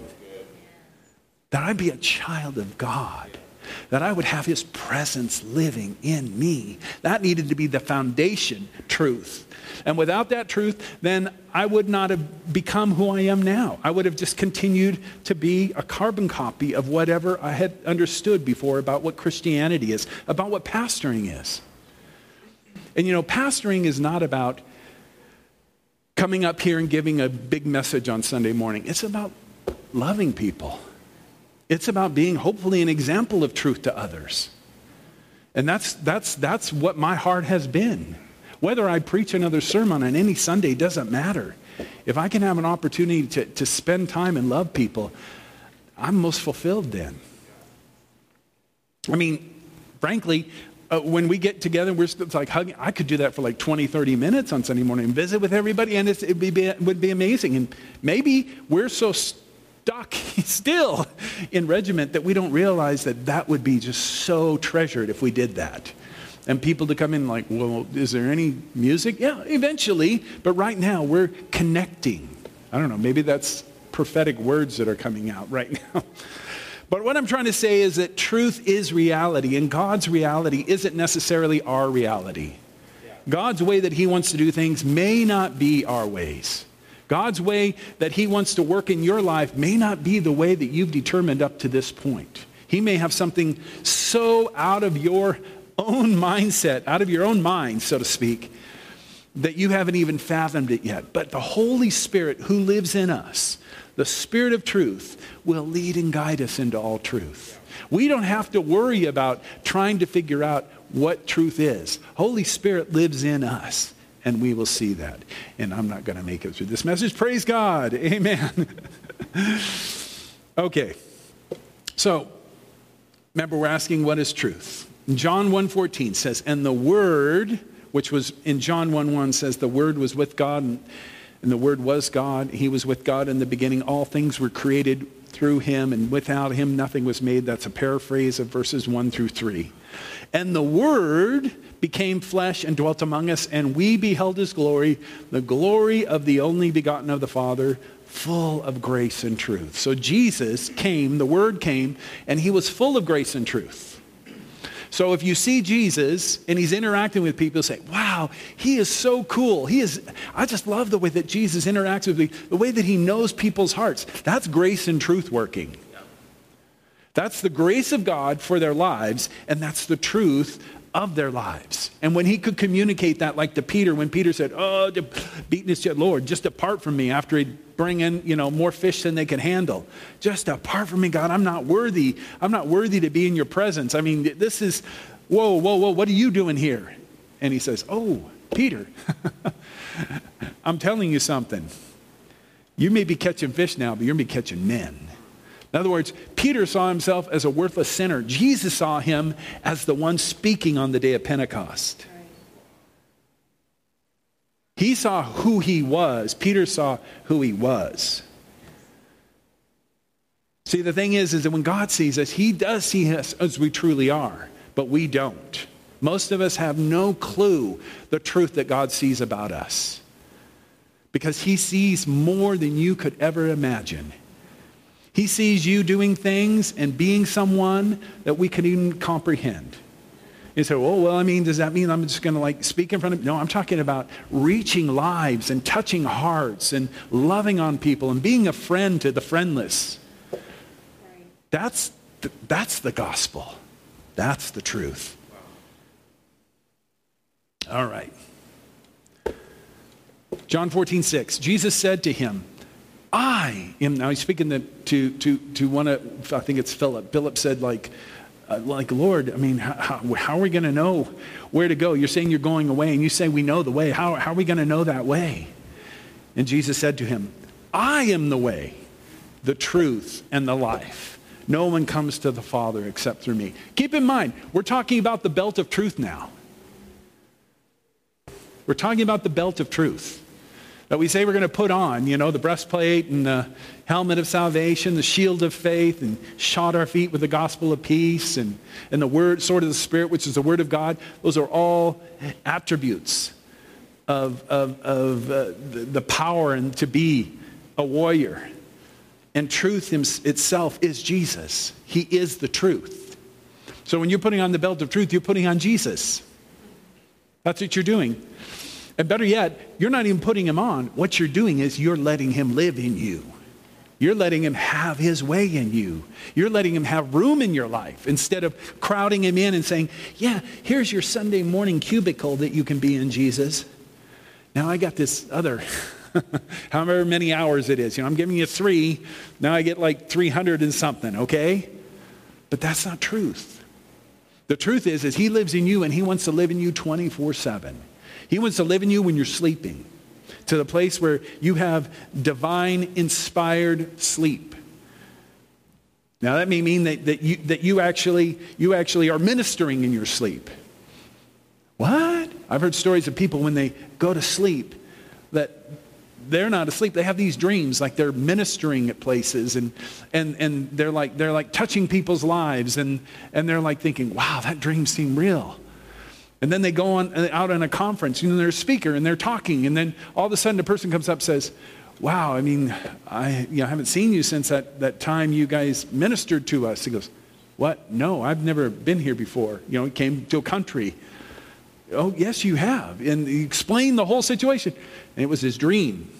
That I'd be a child of God. That I would have his presence living in me. That needed to be the foundation truth. And without that truth, then I would not have become who I am now. I would have just continued to be a carbon copy of whatever I had understood before about what Christianity is, about what pastoring is. And pastoring is not about coming up here and giving a big message on Sunday morning. It's about loving people. It's about being hopefully an example of truth to others. And that's what my heart has been. Whether I preach another sermon on any Sunday doesn't matter. If I can have an opportunity to spend time and love people, I'm most fulfilled then. Frankly, when we get together, it's like hugging. I could do that for 20, 30 minutes on Sunday morning and visit with everybody, and it would be amazing. And maybe we're so stuck still in regiment that we don't realize that would be just so treasured if we did that. And people to come in well, is there any music? Yeah, eventually. But right now we're connecting. I don't know, maybe that's prophetic words that are coming out right now. But what I'm trying to say is that truth is reality, and God's reality isn't necessarily our reality. God's way that he wants to do things may not be our ways. God's way that he wants to work in your life may not be the way that you've determined up to this point. He may have something so out of your own mindset, out of your own mind, so to speak, that you haven't even fathomed it yet. But the Holy Spirit who lives in us, the Spirit of truth, will lead and guide us into all truth. We don't have to worry about trying to figure out what truth is. Holy Spirit lives in us, and we will see that. And I'm not going to make it through this message. Praise God. Amen. Okay. So, remember, we're asking what is truth. John 1:14 says, and the Word, which was in John 1:1 says, the Word was with God, and the Word was God. He was with God in the beginning. All things were created through him, and without him nothing was made. That's a paraphrase of verses 1 through 3. And the Word became flesh and dwelt among us, and we beheld his glory, the glory of the only begotten of the Father, full of grace and truth. So Jesus came, the Word came, and he was full of grace and truth. So if you see Jesus and he's interacting with people, say, wow, he is so cool. I just love the way that Jesus interacts with me, the way that he knows people's hearts. That's grace and truth working. That's the grace of God for their lives, and that's the truth of their lives. And when he could communicate that, like to Peter, when Peter said, oh, beating his chest, Lord, just depart from me, after he'd bring in, more fish than they could handle. Just depart from me, God. I'm not worthy. I'm not worthy to be in your presence. I mean, this is, whoa, what are you doing here? And he says, oh, Peter, I'm telling you something. You may be catching fish now, but you're going to be catching men. In other words, Peter saw himself as a worthless sinner. Jesus saw him as the one speaking on the day of Pentecost. He saw who he was. Peter saw who he was. See, the thing is that when God sees us, he does see us as we truly are, but we don't. Most of us have no clue the truth that God sees about us, because he sees more than you could ever imagine. He sees you doing things and being someone that we can even comprehend. You say, oh, well, does that mean I'm just going to speak in front of? No, I'm talking about reaching lives and touching hearts and loving on people and being a friend to the friendless. That's the gospel. That's the truth. All right. John 14:6. Jesus said to him, I am, now he's speaking to one of, I think it's Philip. Philip said, like Lord, how are we going to know where to go? You're saying you're going away, and you say we know the way. How are we going to know that way? And Jesus said to him, I am the way, the truth, and the life. No one comes to the Father except through me. Keep in mind, we're talking about the belt of truth now. We're talking about the belt of truth that we say we're going to put on, the breastplate and the helmet of salvation, the shield of faith, and shod our feet with the gospel of peace, and the word, sword of the Spirit, which is the word of God. Those are all attributes of the power and to be a warrior. And truth itself is Jesus. He is the truth. So when you're putting on the belt of truth, you're putting on Jesus. That's what you're doing. And better yet, you're not even putting him on. What you're doing is you're letting him live in you. You're letting him have his way in you. You're letting him have room in your life instead of crowding him in and saying, yeah, here's your Sunday morning cubicle that you can be in, Jesus. Now I got this other, however many hours it is. I'm giving you 3. Now I get like 300 and something, okay? But that's not truth. The truth is he lives in you, and he wants to live in you 24/7. He wants to live in you when you're sleeping, to the place where you have divine inspired sleep. Now that may mean that you actually are ministering in your sleep. What? I've heard stories of people when they go to sleep that they're not asleep. They have these dreams like they're ministering at places, and they're like touching people's lives, and they're like thinking, wow, that dream seemed real. And then they go out on a conference, they're a speaker and they're talking, and then all of a sudden a person comes up and says, wow, I haven't seen you since that time you guys ministered to us. He goes, what? No, I've never been here before. He came to a country. Oh, yes, you have. And he explained the whole situation. And it was his dream.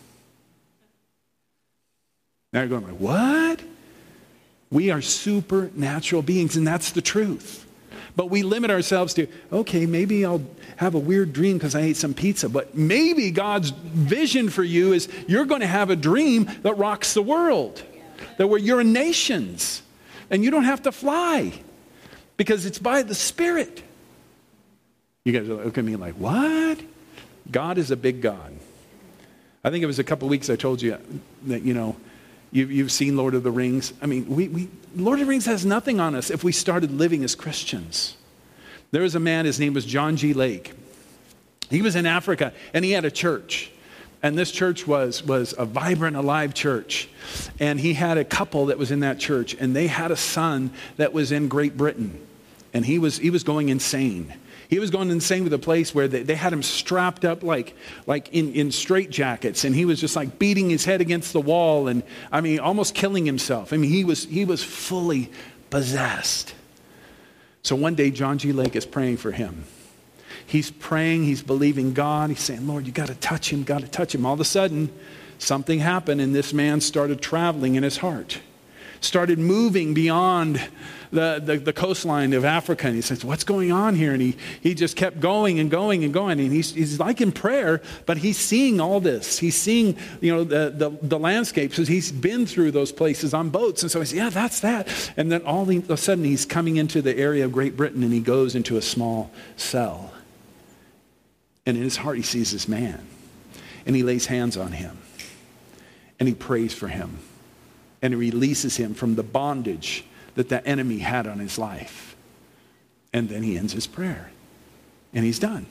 Now you're going like, what? We are supernatural beings, and that's the truth. But we limit ourselves to, okay, maybe I'll have a weird dream because I ate some pizza. But maybe God's vision for you is you're going to have a dream that rocks the world. That where you're in nations. And you don't have to fly. Because it's by the Spirit. You guys are looking at me like, what? God is a big God. I think it was a couple weeks I told you that, you've seen Lord of the Rings. I mean, Lord of the Rings has nothing on us if we started living as Christians. There was a man, his name was John G. Lake. He was in Africa, and he had a church. And this church was a vibrant, alive church. And he had a couple that was in that church, and they had a son that was in Great Britain. And he was going insane. He was going insane with a place where they had him strapped up like in straitjackets, and he was just like beating his head against the wall, and almost killing himself. He was fully possessed. So one day John G. Lake is praying for him. He's praying, he's believing God. He's saying, Lord, you got to touch him, got to touch him. All of a sudden, something happened, and this man started traveling in his heart. Started moving beyond the coastline of Africa. And he says, what's going on here? And he just kept going and going and going. And he's like in prayer, but he's seeing all this. He's seeing, the landscapes, because he's been through those places on boats. And so he says, yeah, that's that. And then all of a sudden he's coming into the area of Great Britain, and he goes into a small cell. And in his heart he sees this man. And he lays hands on him. And he prays for him. And he releases him from the bondage that the enemy had on his life. And then he ends his prayer. And he's done.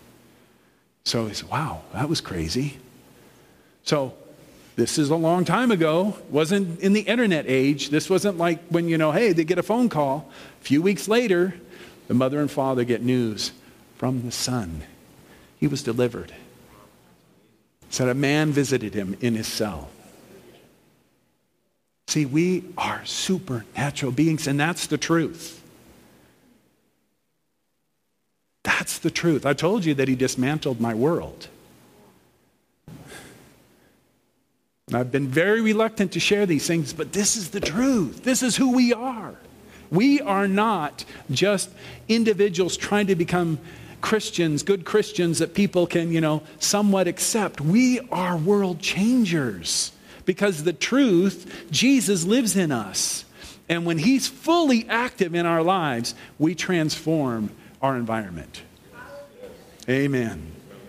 So he said, wow, that was crazy. So this is a long time ago. It wasn't in the internet age. This wasn't like when, hey, they get a phone call. A few weeks later, the mother and father get news from the son. He was delivered. Said a man visited him in his cell. See, we are supernatural beings, and that's the truth. That's the truth. I told you that he dismantled my world. I've been very reluctant to share these things, but this is the truth. This is who we are. We are not just individuals trying to become Christians, good Christians that people can, somewhat accept. We are world changers. Because the truth, Jesus lives in us. And when he's fully active in our lives, we transform our environment. Amen.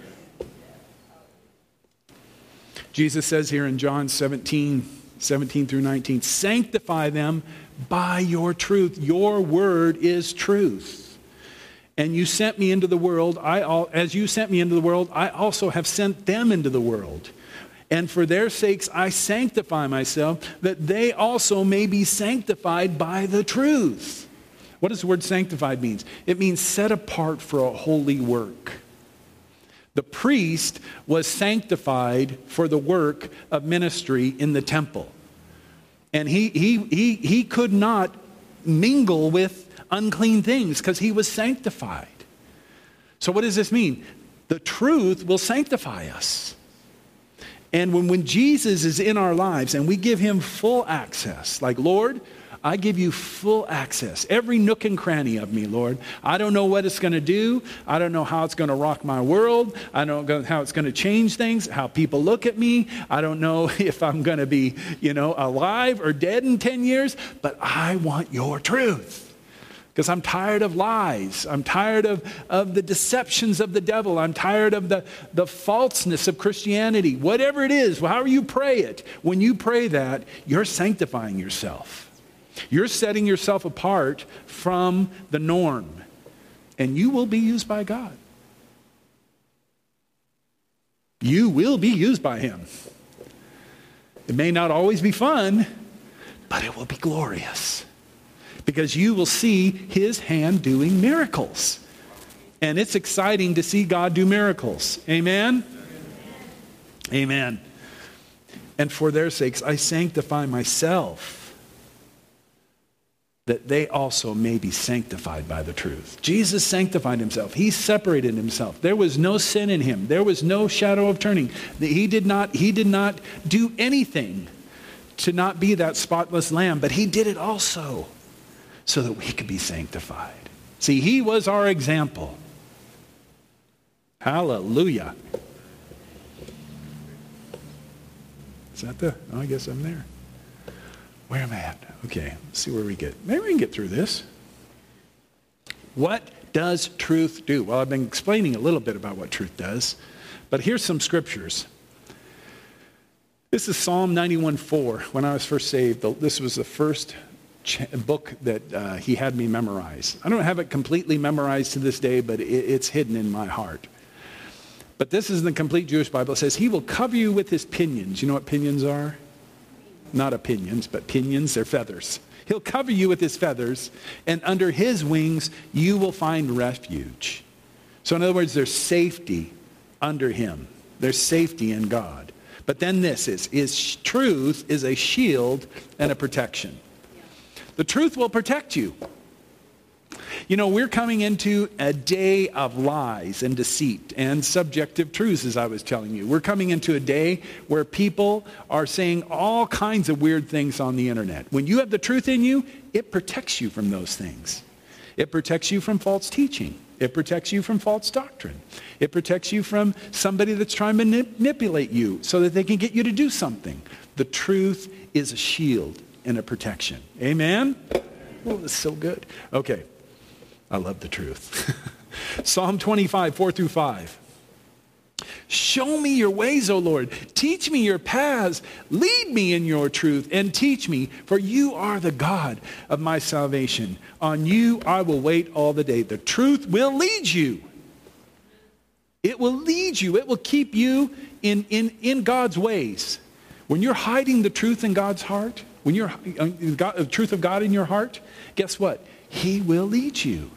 Jesus says here in John 17 through 19, sanctify them by your truth. Your word is truth. And you sent me into the world. As you sent me into the world, I also have sent them into the world. And for their sakes I sanctify myself, that they also may be sanctified by the truth. What does the word sanctified mean? It means set apart for a holy work. The priest was sanctified for the work of ministry in the temple. And he could not mingle with unclean things because he was sanctified. So what does this mean? The truth will sanctify us. And when Jesus is in our lives and we give him full access, like, Lord, I give you full access, every nook and cranny of me, Lord. I don't know what it's going to do. I don't know how it's going to rock my world. I don't know how it's going to change things, how people look at me. I don't know if I'm going to be, alive or dead in 10 years, but I want your truth. Because I'm tired of lies. I'm tired of the deceptions of the devil. I'm tired of the falseness of Christianity. Whatever it is, however you pray it, when you pray that, you're sanctifying yourself. You're setting yourself apart from the norm. And you will be used by God. You will be used by him. It may not always be fun, but it will be glorious. Because you will see his hand doing miracles. And it's exciting to see God do miracles. Amen? Amen. And for their sakes, I sanctify myself. that they also may be sanctified by the truth. Jesus sanctified himself. He separated himself. There was no sin in him. There was no shadow of turning. He did not do anything to not be that spotless lamb, but he did it also so that we could be sanctified. See, he was our example. Hallelujah. Is that oh, I guess I'm there. Where am I at? Okay, let's see where we get. Maybe we can get through this. What does truth do? Well, I've been explaining a little bit about what truth does, but here's some scriptures. This is Psalm 91:4. When I was first saved, this was the first book that he had me memorize. I don't have it completely memorized to this day, but it's hidden in my heart. But this is the complete Jewish Bible. It says, he will cover you with his pinions. You know what pinions are? Not opinions, but pinions, they're feathers. He'll cover you with his feathers, and under his wings you will find refuge. So in other words, there's safety under him. There's safety in God. But then this is truth is a shield and a protection. The truth will protect you. You know, we're coming into a day of lies and deceit and subjective truths, as I was telling you. We're coming into a day where people are saying all kinds of weird things on the internet. When you have the truth in you, it protects you from those things. It protects you from false teaching. It protects you from false doctrine. It protects you from somebody that's trying to manipulate you so that they can get you to do something. The truth is a shield and a protection. Amen? Oh, that's so good. Okay. I love the truth. Psalm 25, 4-5. Show me your ways, O Lord. Teach me your paths. Lead me in your truth and teach me, for you are the God of my salvation. On you I will wait all the day. The truth will lead you. It will lead you. It will keep you in God's ways. When you're hiding the truth in God's heart, when you're the truth of God in your heart, guess what? He will lead you.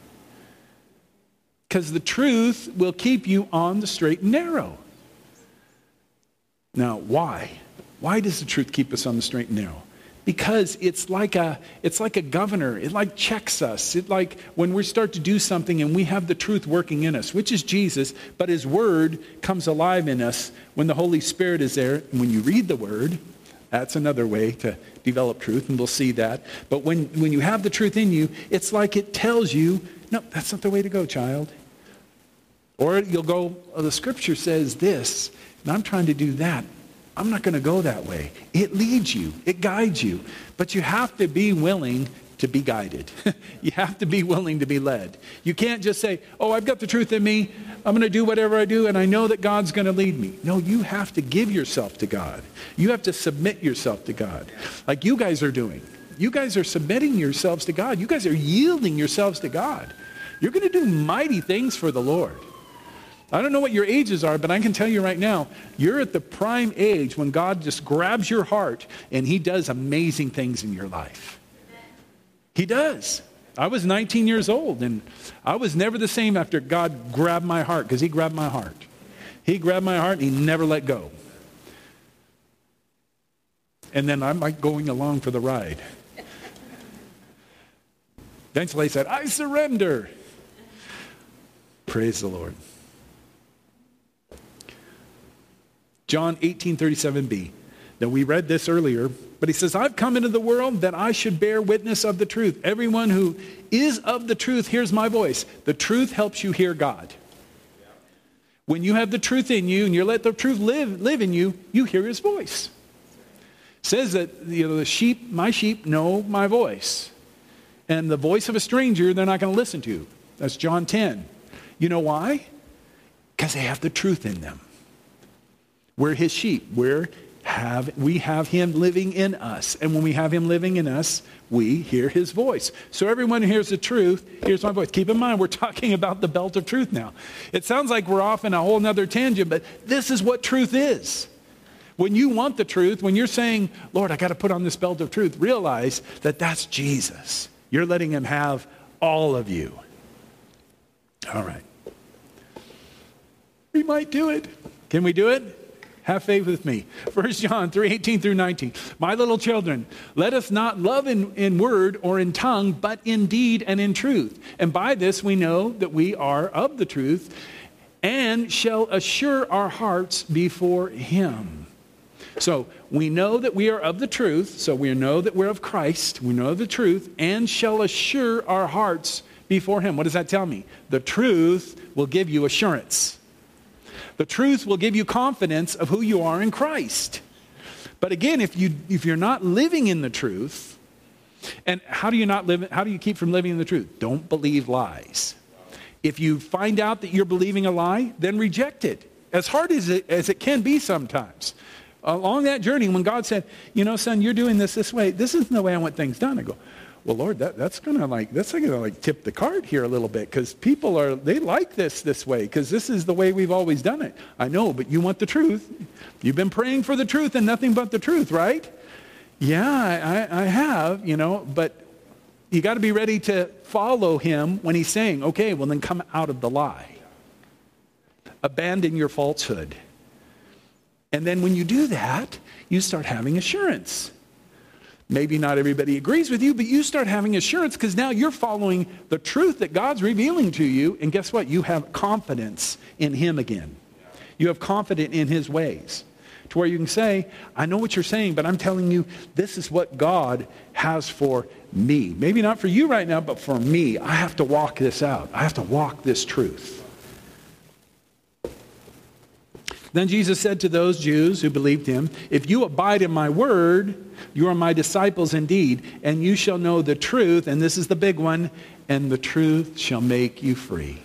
Because the truth will keep you on the straight and narrow. Now, why? Why does the truth keep us on the straight and narrow? Because it's like a governor. It like checks us. It like when we start to do something and we have the truth working in us, which is Jesus, but his word comes alive in us when the Holy Spirit is there. And when you read the word, that's another way to develop truth, and we'll see that. But when you have the truth in you, it's like it tells you, no, that's not the way to go, child. Or you'll go, oh, the scripture says this, and I'm trying to do that. I'm not going to go that way. It leads you. It guides you. But you have to be willing to be guided. You have to be willing to be led. You can't just say, oh, I've got the truth in me. I'm going to do whatever I do, and I know that God's going to lead me. No, you have to give yourself to God. You have to submit yourself to God, like you guys are doing. You guys are submitting yourselves to God. You guys are yielding yourselves to God. You're going to do mighty things for the Lord. I don't know what your ages are, but I can tell you right now, you're at the prime age when God just grabs your heart and he does amazing things in your life. He does. I was 19 years old, and I was never the same after God grabbed my heart, because he grabbed my heart. He grabbed my heart, and he never let go. And then I'm like going along for the ride. Eventually I said, I surrender. Praise the Lord. John 18:37b. Now we read this earlier, but he says, I've come into the world that I should bear witness of the truth. Everyone who is of the truth hears my voice. The truth helps you hear God. When you have the truth in you and you let the truth live in you, you hear his voice. It says that my sheep know my voice. And the voice of a stranger they're not going to listen to. That's John 10. You know why? Because they have the truth in them. We're his sheep. We have him living in us. And when we have him living in us, we hear his voice. So everyone who hears the truth hears my voice. Keep in mind, we're talking about the belt of truth now. It sounds like we're off in a whole nother tangent, but this is what truth is. When you want the truth, when you're saying, Lord, I got to put on this belt of truth, realize that that's Jesus. You're letting him have all of you. All right. We might do it. Can we do it? Have faith with me. 1 John 3:18 through 19. My little children, let us not love in word or in tongue, but in deed and in truth. And by this we know that we are of the truth and shall assure our hearts before him. So we know that we are of the truth. So we know that we're of Christ. We know the truth and shall assure our hearts before him. What does that tell me? The truth will give you assurance. The truth will give you confidence of who you are in Christ. But again, if you're not living in the truth, and how do you keep from living in the truth? Don't believe lies. If you find out that you're believing a lie, then reject it. As hard as it can be sometimes. Along that journey, when God said, son, you're doing this way. This isn't the way I want things done. I go, well, Lord, that's gonna tip the cart here a little bit, because people they like this way, because this is the way we've always done it. I know, but you want the truth. You've been praying for the truth and nothing but the truth, right? Yeah, I have, but you got to be ready to follow him when he's saying, okay, well then come out of the lie. Abandon your falsehood. And then when you do that, you start having assurance. Maybe not everybody agrees with you, but you start having assurance because now you're following the truth that God's revealing to you. And guess what? You have confidence in him again. You have confidence in his ways. To where you can say, I know what you're saying, but I'm telling you, this is what God has for me. Maybe not for you right now, but for me. I have to walk this out. I have to walk this truth. Then Jesus said to those Jews who believed him, if you abide in my word, you are my disciples indeed, and you shall know the truth, and this is the big one, and the truth shall make you free.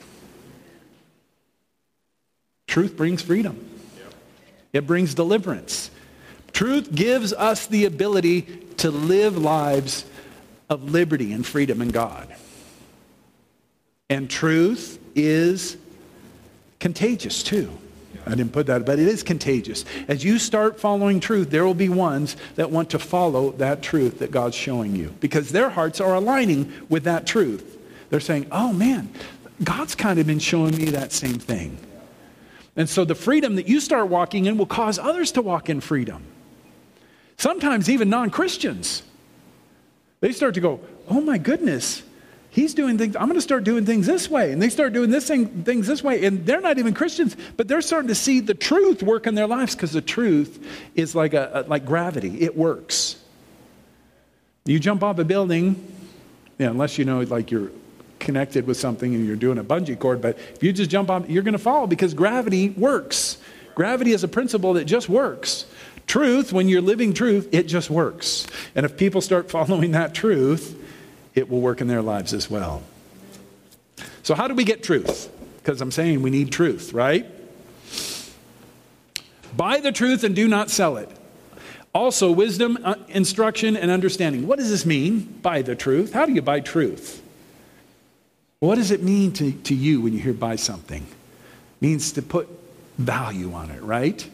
Truth brings freedom. It brings deliverance. Truth gives us the ability to live lives of liberty and freedom in God. And truth is contagious too. I didn't put that, but it is contagious. As you start following truth, there will be ones that want to follow that truth that God's showing you, because their hearts are aligning with that truth. They're saying, oh man, God's kind of been showing me that same thing. And so the freedom that you start walking in will cause others to walk in freedom. Sometimes even non-Christians. They start to go, oh my goodness, he's doing things, I'm going to start doing things this way. And they start doing things this way. And they're not even Christians, but they're starting to see the truth work in their lives, because the truth is like gravity. It works. You jump off a building, unless you're connected with something and you're doing a bungee cord, but if you just jump off, you're going to fall, because gravity works. Gravity is a principle that just works. Truth, when you're living truth, it just works. And if people start following that truth, it will work in their lives as well. So how do we get truth? Because I'm saying we need truth, right? Buy the truth and do not sell it. Also, wisdom, instruction, and understanding. What does this mean, buy the truth? How do you buy truth? What does it mean to you when you hear buy something? It means to put value on it, right?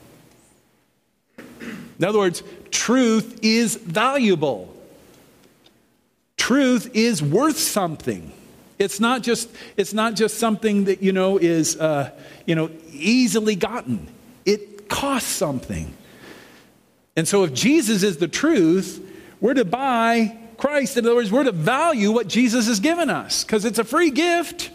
In other words, truth is valuable. Truth is worth something. It's not just something that is easily gotten. It costs something. And so if Jesus is the truth, we're to buy Christ. In other words, we're to value what Jesus has given us, because it's a free gift.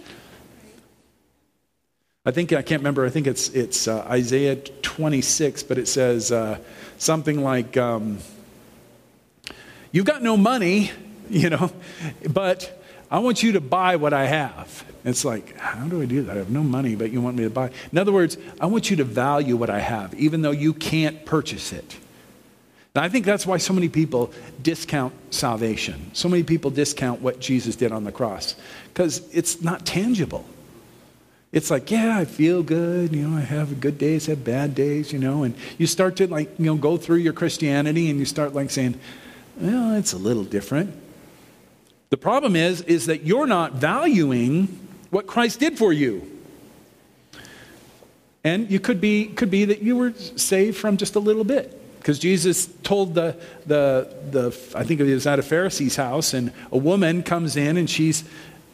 I can't remember. I think it's Isaiah 26, but it says something like, "You've got no money, but I want you to buy what I have." It's like, how do I do that? I have no money, but you want me to buy. In other words, I want you to value what I have, even though you can't purchase it. Now, I think that's why so many people discount salvation. So many people discount what Jesus did on the cross, because it's not tangible. It's like, yeah, I feel good. I have good days, have bad days, and you start to go through your Christianity and you start saying, well, it's a little different. The problem is that you're not valuing what Christ did for you. And you could be that you were saved from just a little bit. Because Jesus told I think it was at a Pharisee's house, and a woman comes in and she's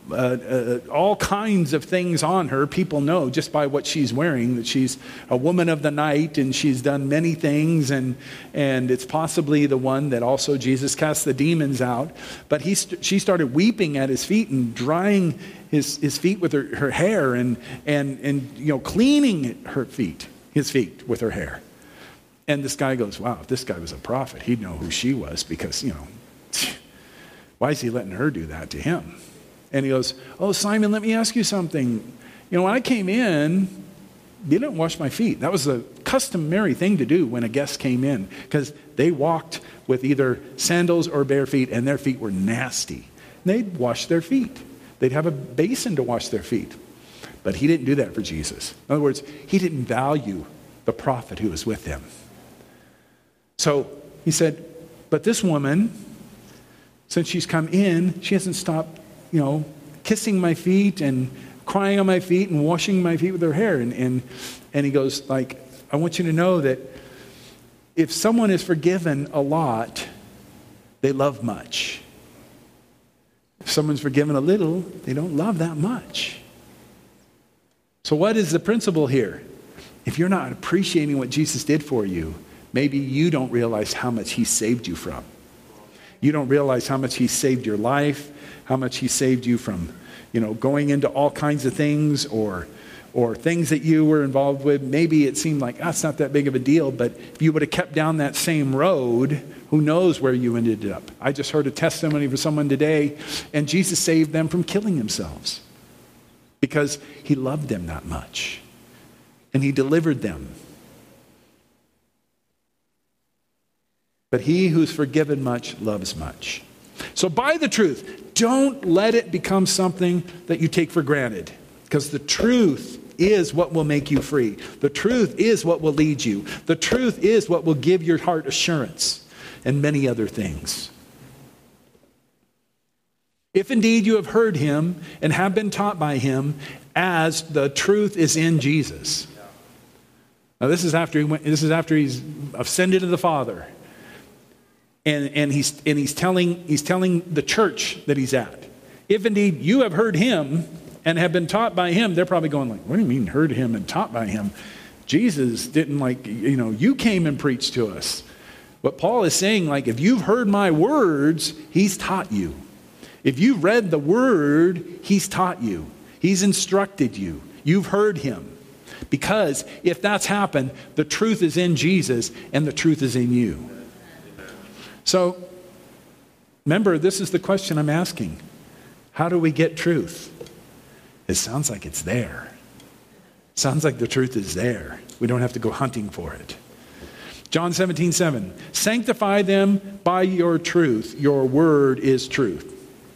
all kinds of things on her. People know just by what she's wearing that she's a woman of the night, and she's done many things, and it's possibly the one that also Jesus cast the demons out. But she started weeping at his feet and drying his feet with her hair, and cleaning his feet with her hair. And this guy goes, wow, if this guy was a prophet, he'd know who she was, because, why is he letting her do that to him? And he goes, oh, Simon, let me ask you something. When I came in, you didn't wash my feet. That was a customary thing to do when a guest came in, because they walked with either sandals or bare feet, and their feet were nasty. And they'd wash their feet. They'd have a basin to wash their feet. But he didn't do that for Jesus. In other words, he didn't value the prophet who was with him. So he said, but this woman, since she's come in, she hasn't stopped, kissing my feet and crying on my feet and washing my feet with her hair. And he goes, I want you to know that if someone is forgiven a lot, they love much. If someone's forgiven a little, they don't love that much. So what is the principle here? If you're not appreciating what Jesus did for you, maybe you don't realize how much he saved you from. You don't realize how much he saved your life, how much he saved you from, going into all kinds of things or things that you were involved with. Maybe it seemed like, it's not that big of a deal, but if you would have kept down that same road, who knows where you ended up. I just heard a testimony from someone today, and Jesus saved them from killing themselves because he loved them that much, and he delivered them. But he who's forgiven much loves much. So buy the truth. Don't let it become something that you take for granted, because the truth is what will make you free. The truth is what will lead you. The truth is what will give your heart assurance and many other things. If indeed you have heard him and have been taught by him, as the truth is in Jesus. Now this is after he's ascended to the Father. And he's telling the church that he's at, if indeed you have heard him and have been taught by him. They're probably going like, what do you mean heard him and taught by him? Jesus didn't you came and preached to us. But Paul is saying, if you've heard my words, he's taught you. If you've read the word, he's taught you. He's instructed you. You've heard him. Because if that's happened, the truth is in Jesus and the truth is in you. So, remember, this is the question I'm asking. How do we get truth? It sounds like it's there. It sounds like the truth is there. We don't have to go hunting for it. John 17:7. Sanctify them by your truth. Your word is truth.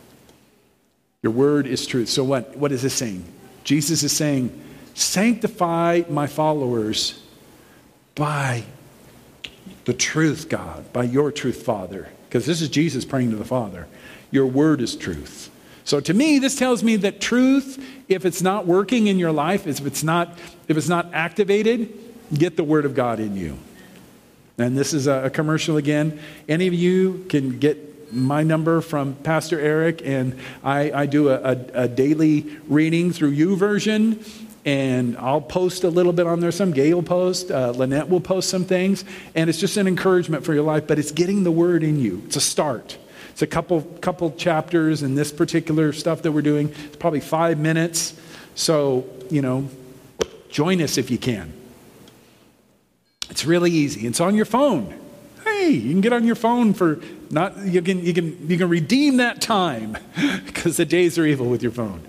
Your word is truth. So what is this saying? Jesus is saying, sanctify my followers by the truth, God, by your truth, Father. Because this is Jesus praying to the Father. Your word is truth. So to me, this tells me that truth, if it's not working in your life, if it's not activated, get the word of God in you. And this is a commercial again. Any of you can get my number from Pastor Eric, and I do a daily reading through YouVersion. And I'll post a little bit on there. Some Gay will post. Lynette will post some things. And it's just an encouragement for your life. But it's getting the word in you. It's a start. It's a couple chapters in this particular stuff that we're doing. It's probably 5 minutes. So, join us if you can. It's really easy. It's on your phone. Hey, you can get on your phone for you can redeem that time because the days are evil with your phone.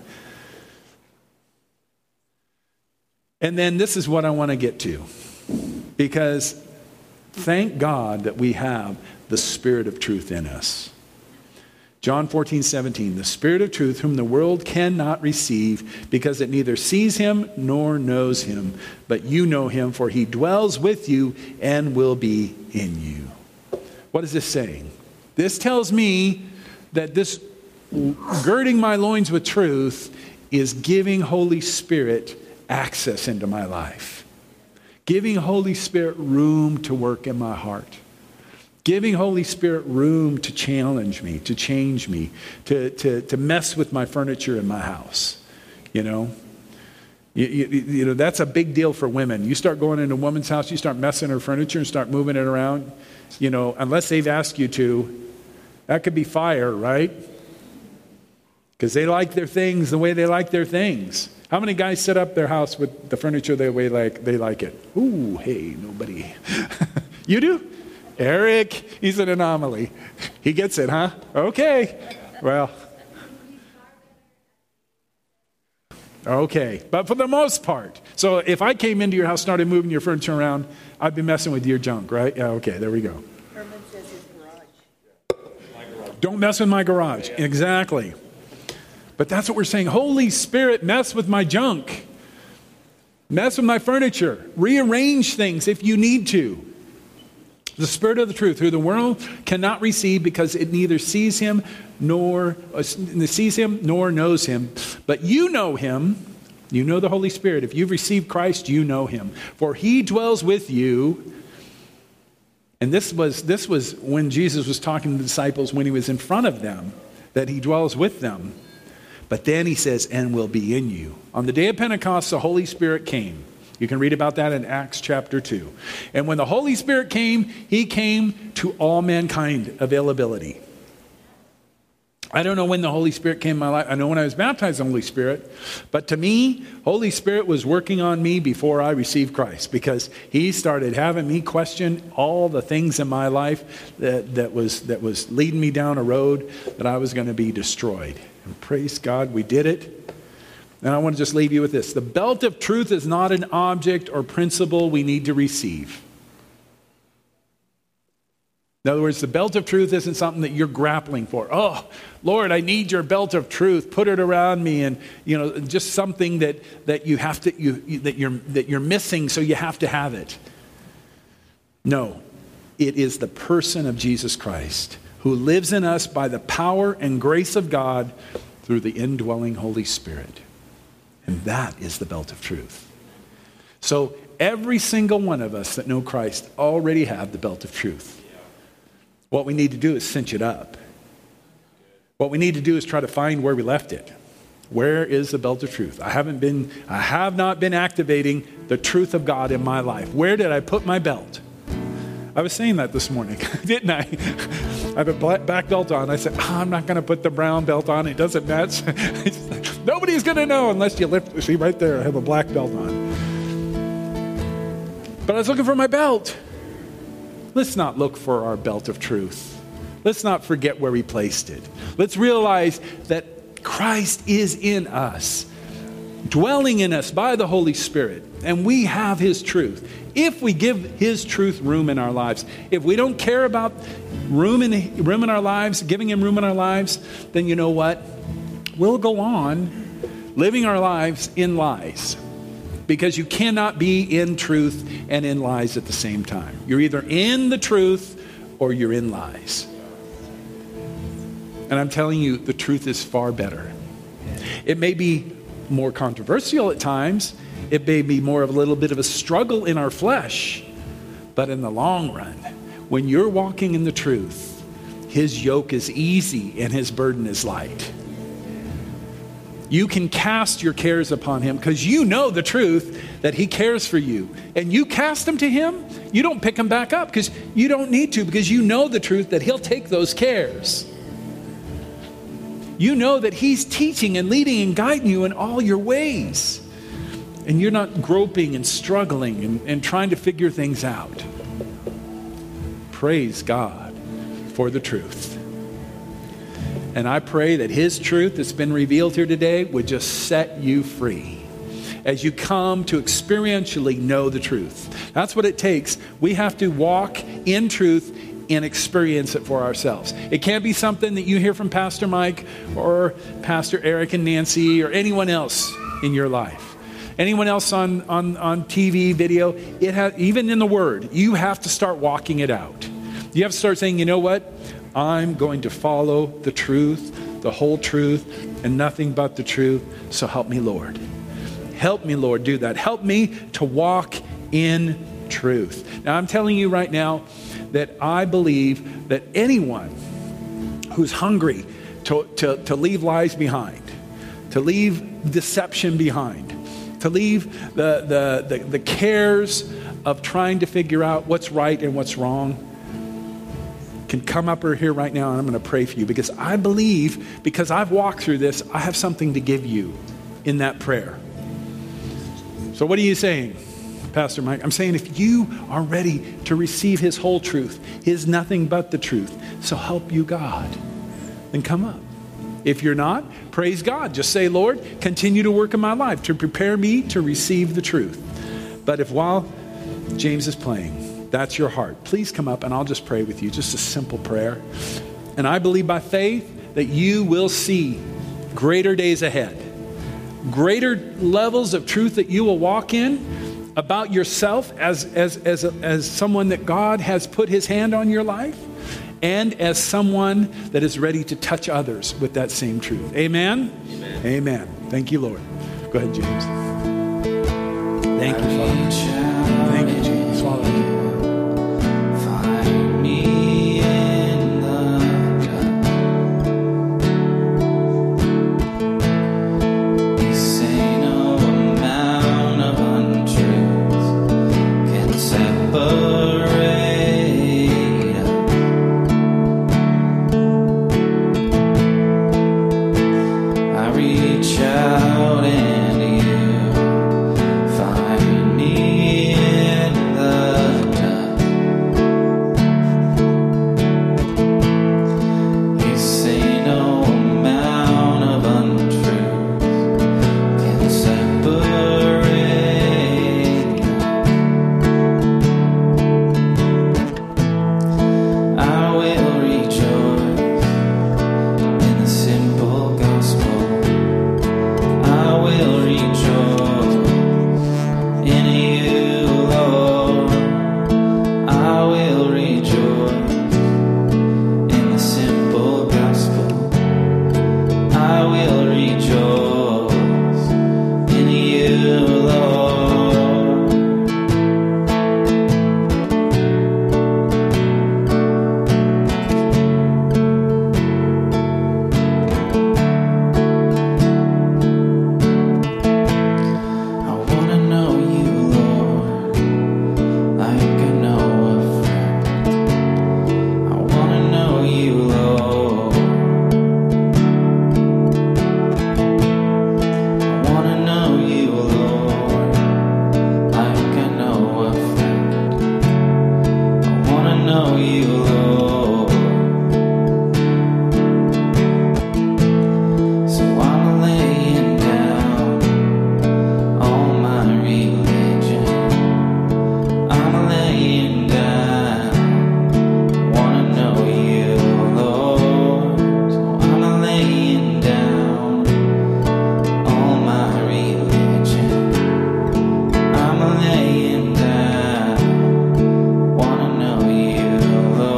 And then this is what I want to get to, because thank God that we have the Spirit of truth in us. John 14:17, the Spirit of truth whom the world cannot receive because it neither sees him nor knows him, but you know him, for he dwells with you and will be in you. What is this saying? This tells me that this girding my loins with truth is giving Holy Spirit access into my life. Giving Holy Spirit room to work in my heart. Giving Holy Spirit room to challenge me, to change me, to mess with my furniture in my house. You know, that's a big deal for women. You start going into a woman's house, you start messing her furniture and start moving it around. You know, unless they've asked you to, that could be fire, right? Because they like their things the way they like their things. How many guys set up their house with the furniture the way they like it? Ooh, hey, nobody. You do? Eric, he's an anomaly. He gets it, huh? Okay. Well. Okay. But for the most part. So if I came into your house, started moving your furniture around, I'd be messing with your junk, right? Yeah, okay, there we go. Herman says his garage. Don't mess with my garage. Yeah. Exactly. But that's what we're saying. Holy Spirit, mess with my junk. Mess with my furniture. Rearrange things if you need to. The Spirit of the truth, who the world cannot receive because it neither sees him nor knows him. But you know him. You know the Holy Spirit. If you've received Christ, you know him. For he dwells with you. And this was when Jesus was talking to the disciples when he was in front of them, that he dwells with them. But then he says, and will be in you. On the day of Pentecost, the Holy Spirit came. You can read about that in Acts chapter 2. And when the Holy Spirit came, he came to all mankind availability. I don't know when the Holy Spirit came in my life. I know when I was baptized in the Holy Spirit. But to me, Holy Spirit was working on me before I received Christ, because he started having me question all the things in my life that was leading me down a road that I was going to be destroyed. And praise God, we did it. And I want to just leave you with this. The belt of truth is not an object or principle we need to receive. In other words, the belt of truth isn't something that you're grappling for. Oh, Lord, I need your belt of truth. Put it around me, and just something that you have to that you're missing, so you have to have it. No, it is the person of Jesus Christ, who lives in us by the power and grace of God through the indwelling Holy Spirit. And that is the belt of truth. So every single one of us that know Christ already have the belt of truth. What we need to do is cinch it up. What we need to do is try to find where we left it. Where is the belt of truth? I have not been activating the truth of God in my life. Where did I put my belt? I was saying that this morning, didn't I? I have a black belt on. I said, I'm not going to put the brown belt on. It doesn't match. Nobody's going to know unless you lift. See, right there, I have a black belt on. But I was looking for my belt. Let's not look for our belt of truth. Let's not forget where we placed it. Let's realize that Christ is in us, dwelling in us by the Holy Spirit, and we have his truth. If we give his truth room in our lives, if we don't care about room in our lives, giving him room in our lives, then you know what? We'll go on living our lives in lies, because you cannot be in truth and in lies at the same time. You're either in the truth or you're in lies. And I'm telling you, the truth is far better. It may be more controversial at times. It may be more of a little bit of a struggle in our flesh. But in the long run, when you're walking in the truth, his yoke is easy and his burden is light. You can cast your cares upon him because you know the truth that he cares for you. And you cast them to him, you don't pick them back up because you don't need to, because you know the truth that he'll take those cares. You know that he's teaching and leading and guiding you in all your ways. And you're not groping and struggling and trying to figure things out. Praise God for the truth. And I pray that his truth that's been revealed here today would just set you free as you come to experientially know the truth. That's what it takes. We have to walk in truth and experience it for ourselves. It can't be something that you hear from Pastor Mike or Pastor Eric and Nancy or anyone else in your life. Anyone else on TV, video. Even in the Word, you have to start walking it out. You have to start saying, you know what? I'm going to follow the truth, the whole truth, and nothing but the truth. So help me, Lord. Help me, Lord, do that. Help me to walk in truth. Now, I'm telling you right now that I believe that anyone who's hungry to leave lies behind, to leave deception behind, to leave the cares of trying to figure out what's right and what's wrong, can come up here right now, and I'm going to pray for you, because I believe, because I've walked through this, I have something to give you in that prayer. So what are you saying, Pastor Mike? I'm saying if you are ready to receive his whole truth, his nothing but the truth, so help you God, then come up. If you're not, praise God. Just say, Lord, continue to work in my life to prepare me to receive the truth. But if while James is playing, that's your heart, please come up and I'll just pray with you. Just a simple prayer. And I believe by faith that you will see greater days ahead, greater levels of truth that you will walk in about yourself as someone that God has put his hand on your life, and as someone that is ready to touch others with that same truth. Amen? Amen. Amen. Thank you, Lord. Go ahead, James. Thank you, Father. Thank you, Jesus. Father. Find me in the dark. You say no amount of untruths can separate us. I reach out and you find me in the dark. You say no amount of untruths can separate us. I will rejoice in the simple gospel. I will rejoice in you, Lord. I will rejoice in the simple gospel. I will rejoice in you, Lord. I wanna know you, Lord, like I know a friend. I wanna know you, Lord. I wanna know you, Lord, like I know a friend. I wanna know you, Lord. So I'm laying down all my religion. I'm laying down, wanna know you, Lord. So I'm laying down all my religion. I'm laying down, wanna know you, Lord.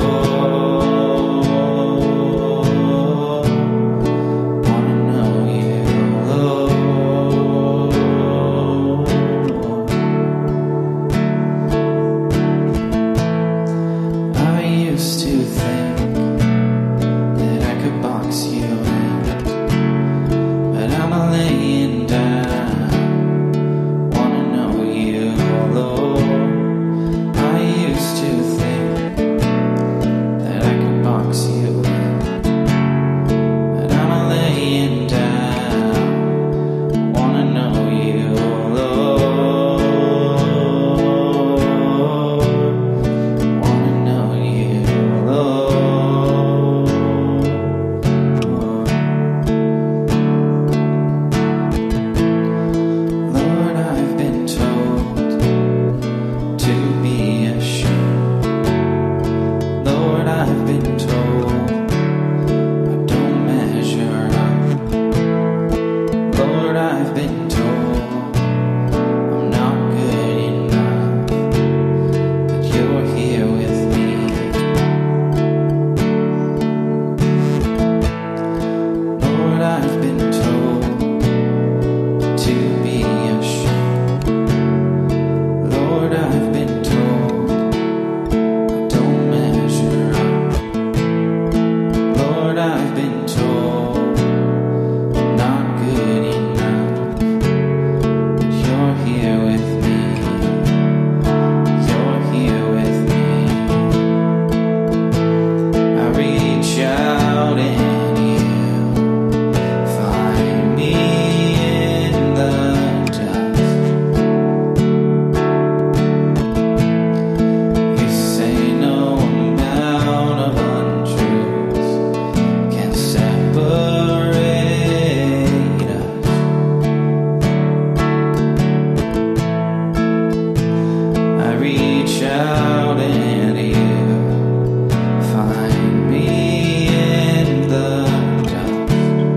out and you find me in the dust.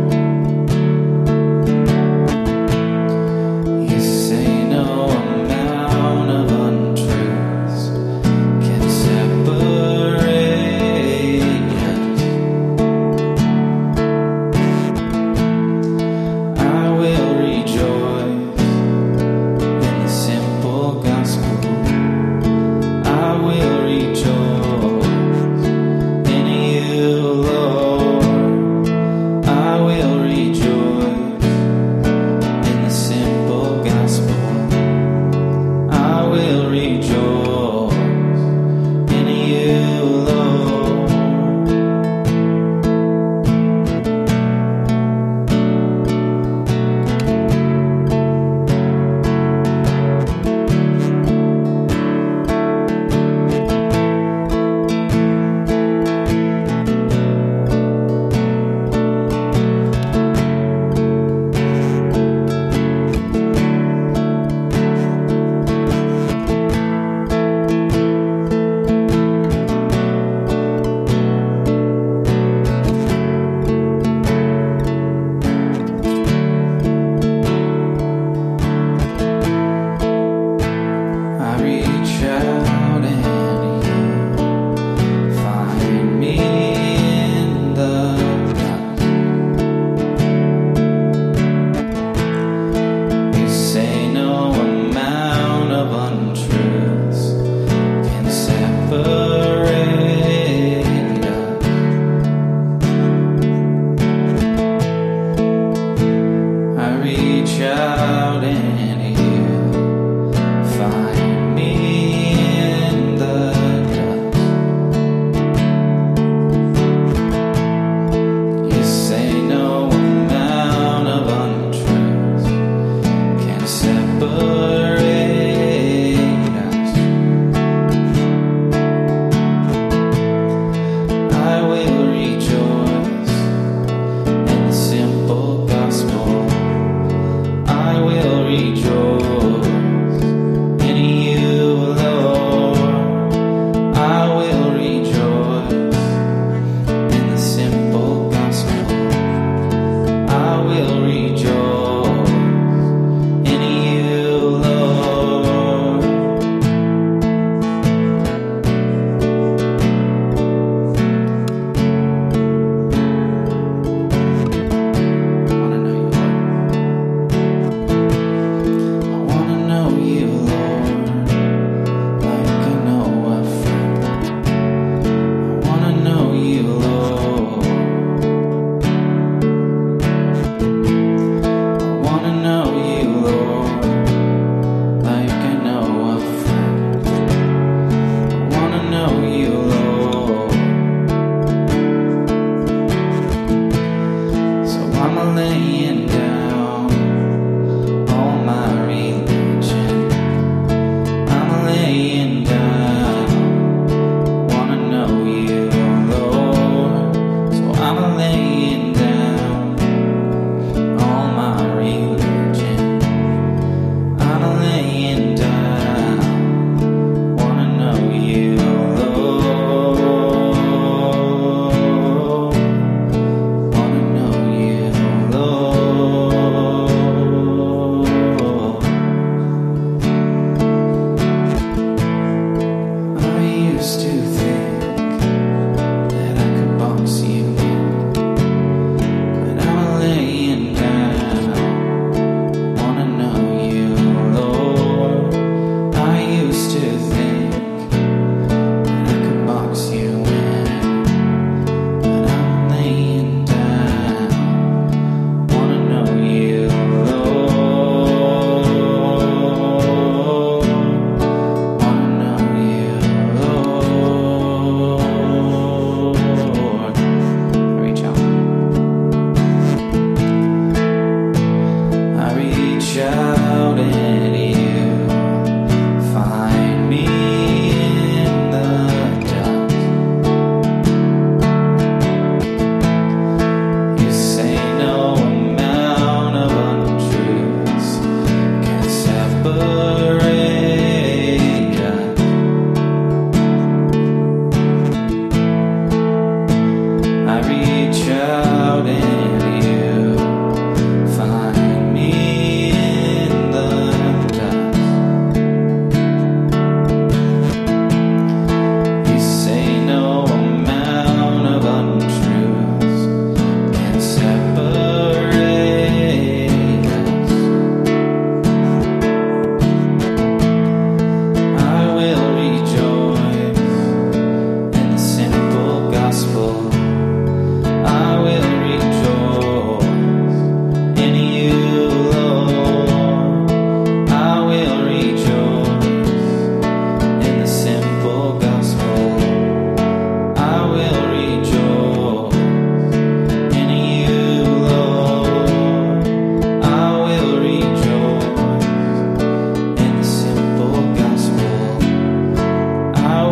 You say no amount of untruths can separate us. I will rejoice in the simple gospel. I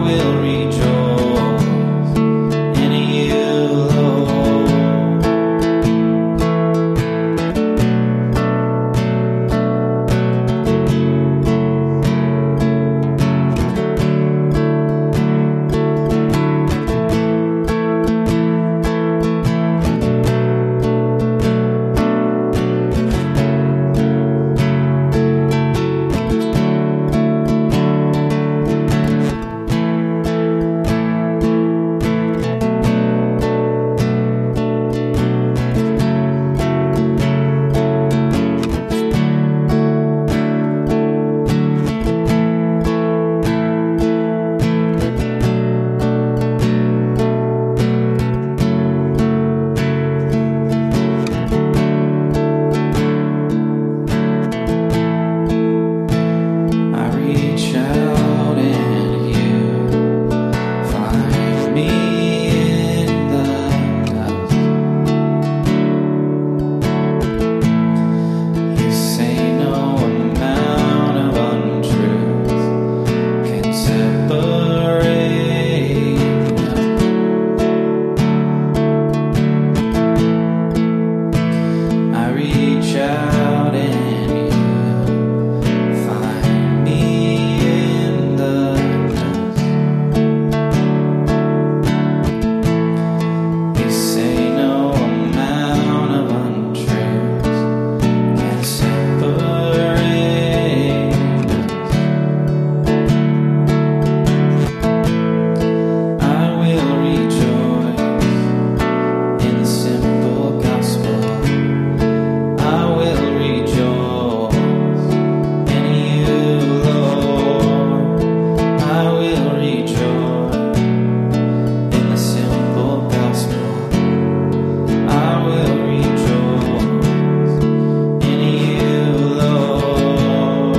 will rejoice in you, Lord. I reach out and you find me in the dust. You say no amount of untruth can separate us. I reach out and you find me in the dust. You say no amount of untruth can separate us. I will rejoice in the simple gospel. I will rejoice in you, Lord. I will rejoice in the simple gospel. I will rejoice in you, Lord.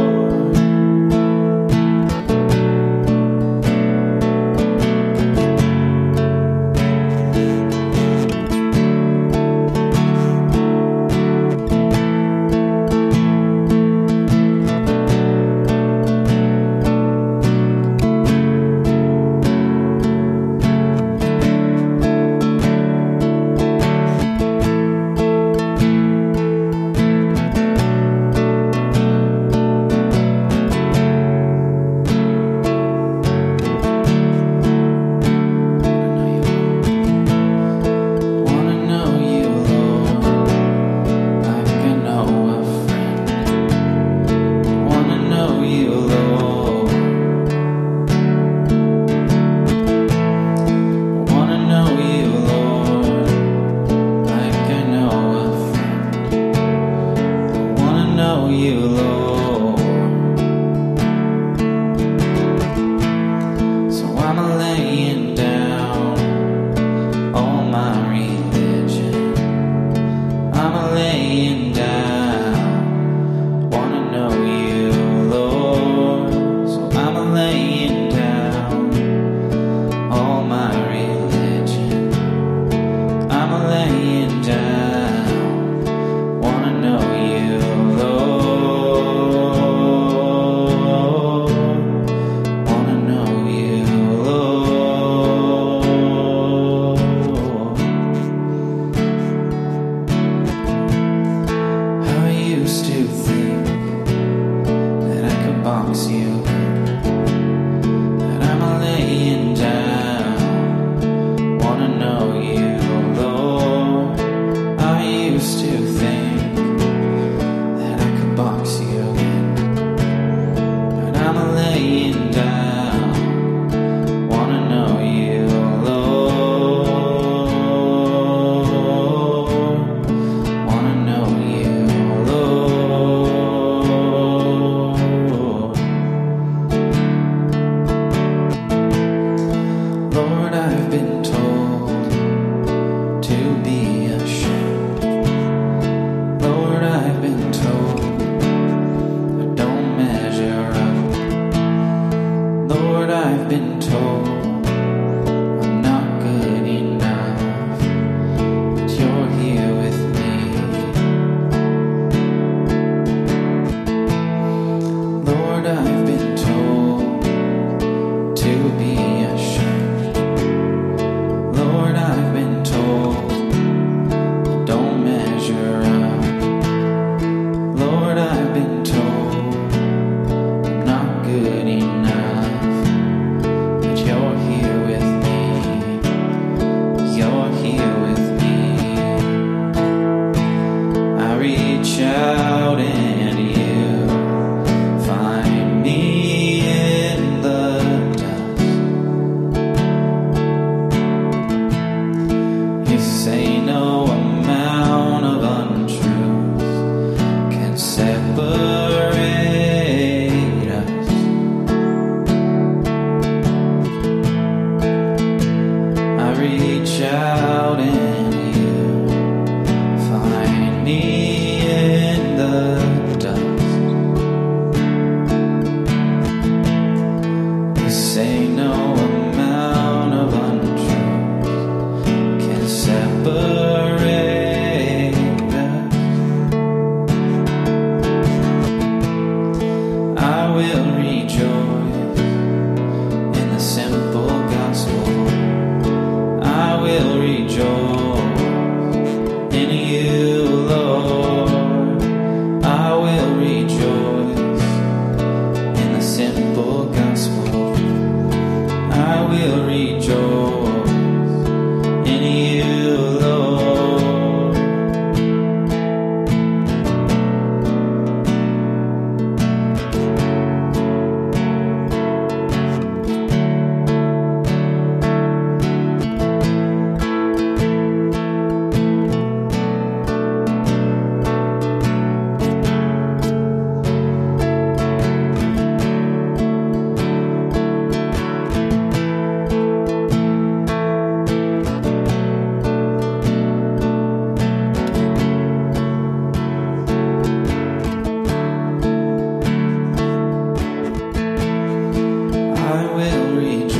Wanna know you, Lord, like I know a friend. Wanna know you, Lord. Wanna know you, Lord, like I know a friend. Wanna know you, Lord. So I'm laying down all my religion. I'm laying down, wanna know you, Lord. So I'm laying down all my religion. I'm laying down, wanna know you, Lord. Wanna know you, Lord. How I used to think that I could box you in, but I'm laying down, wanna know you, Lord. I used to think that I could box you in, but I'm laying down, wanna know you, Lord. Wanna know you, Lord. Lord, I've been told to be ashamed. Lord, I've been told I don't measure up. Lord, I've been told I'm not good enough, but you're here with me. Lord, I've been told to be will rejoice in you, Lord. I will rejoice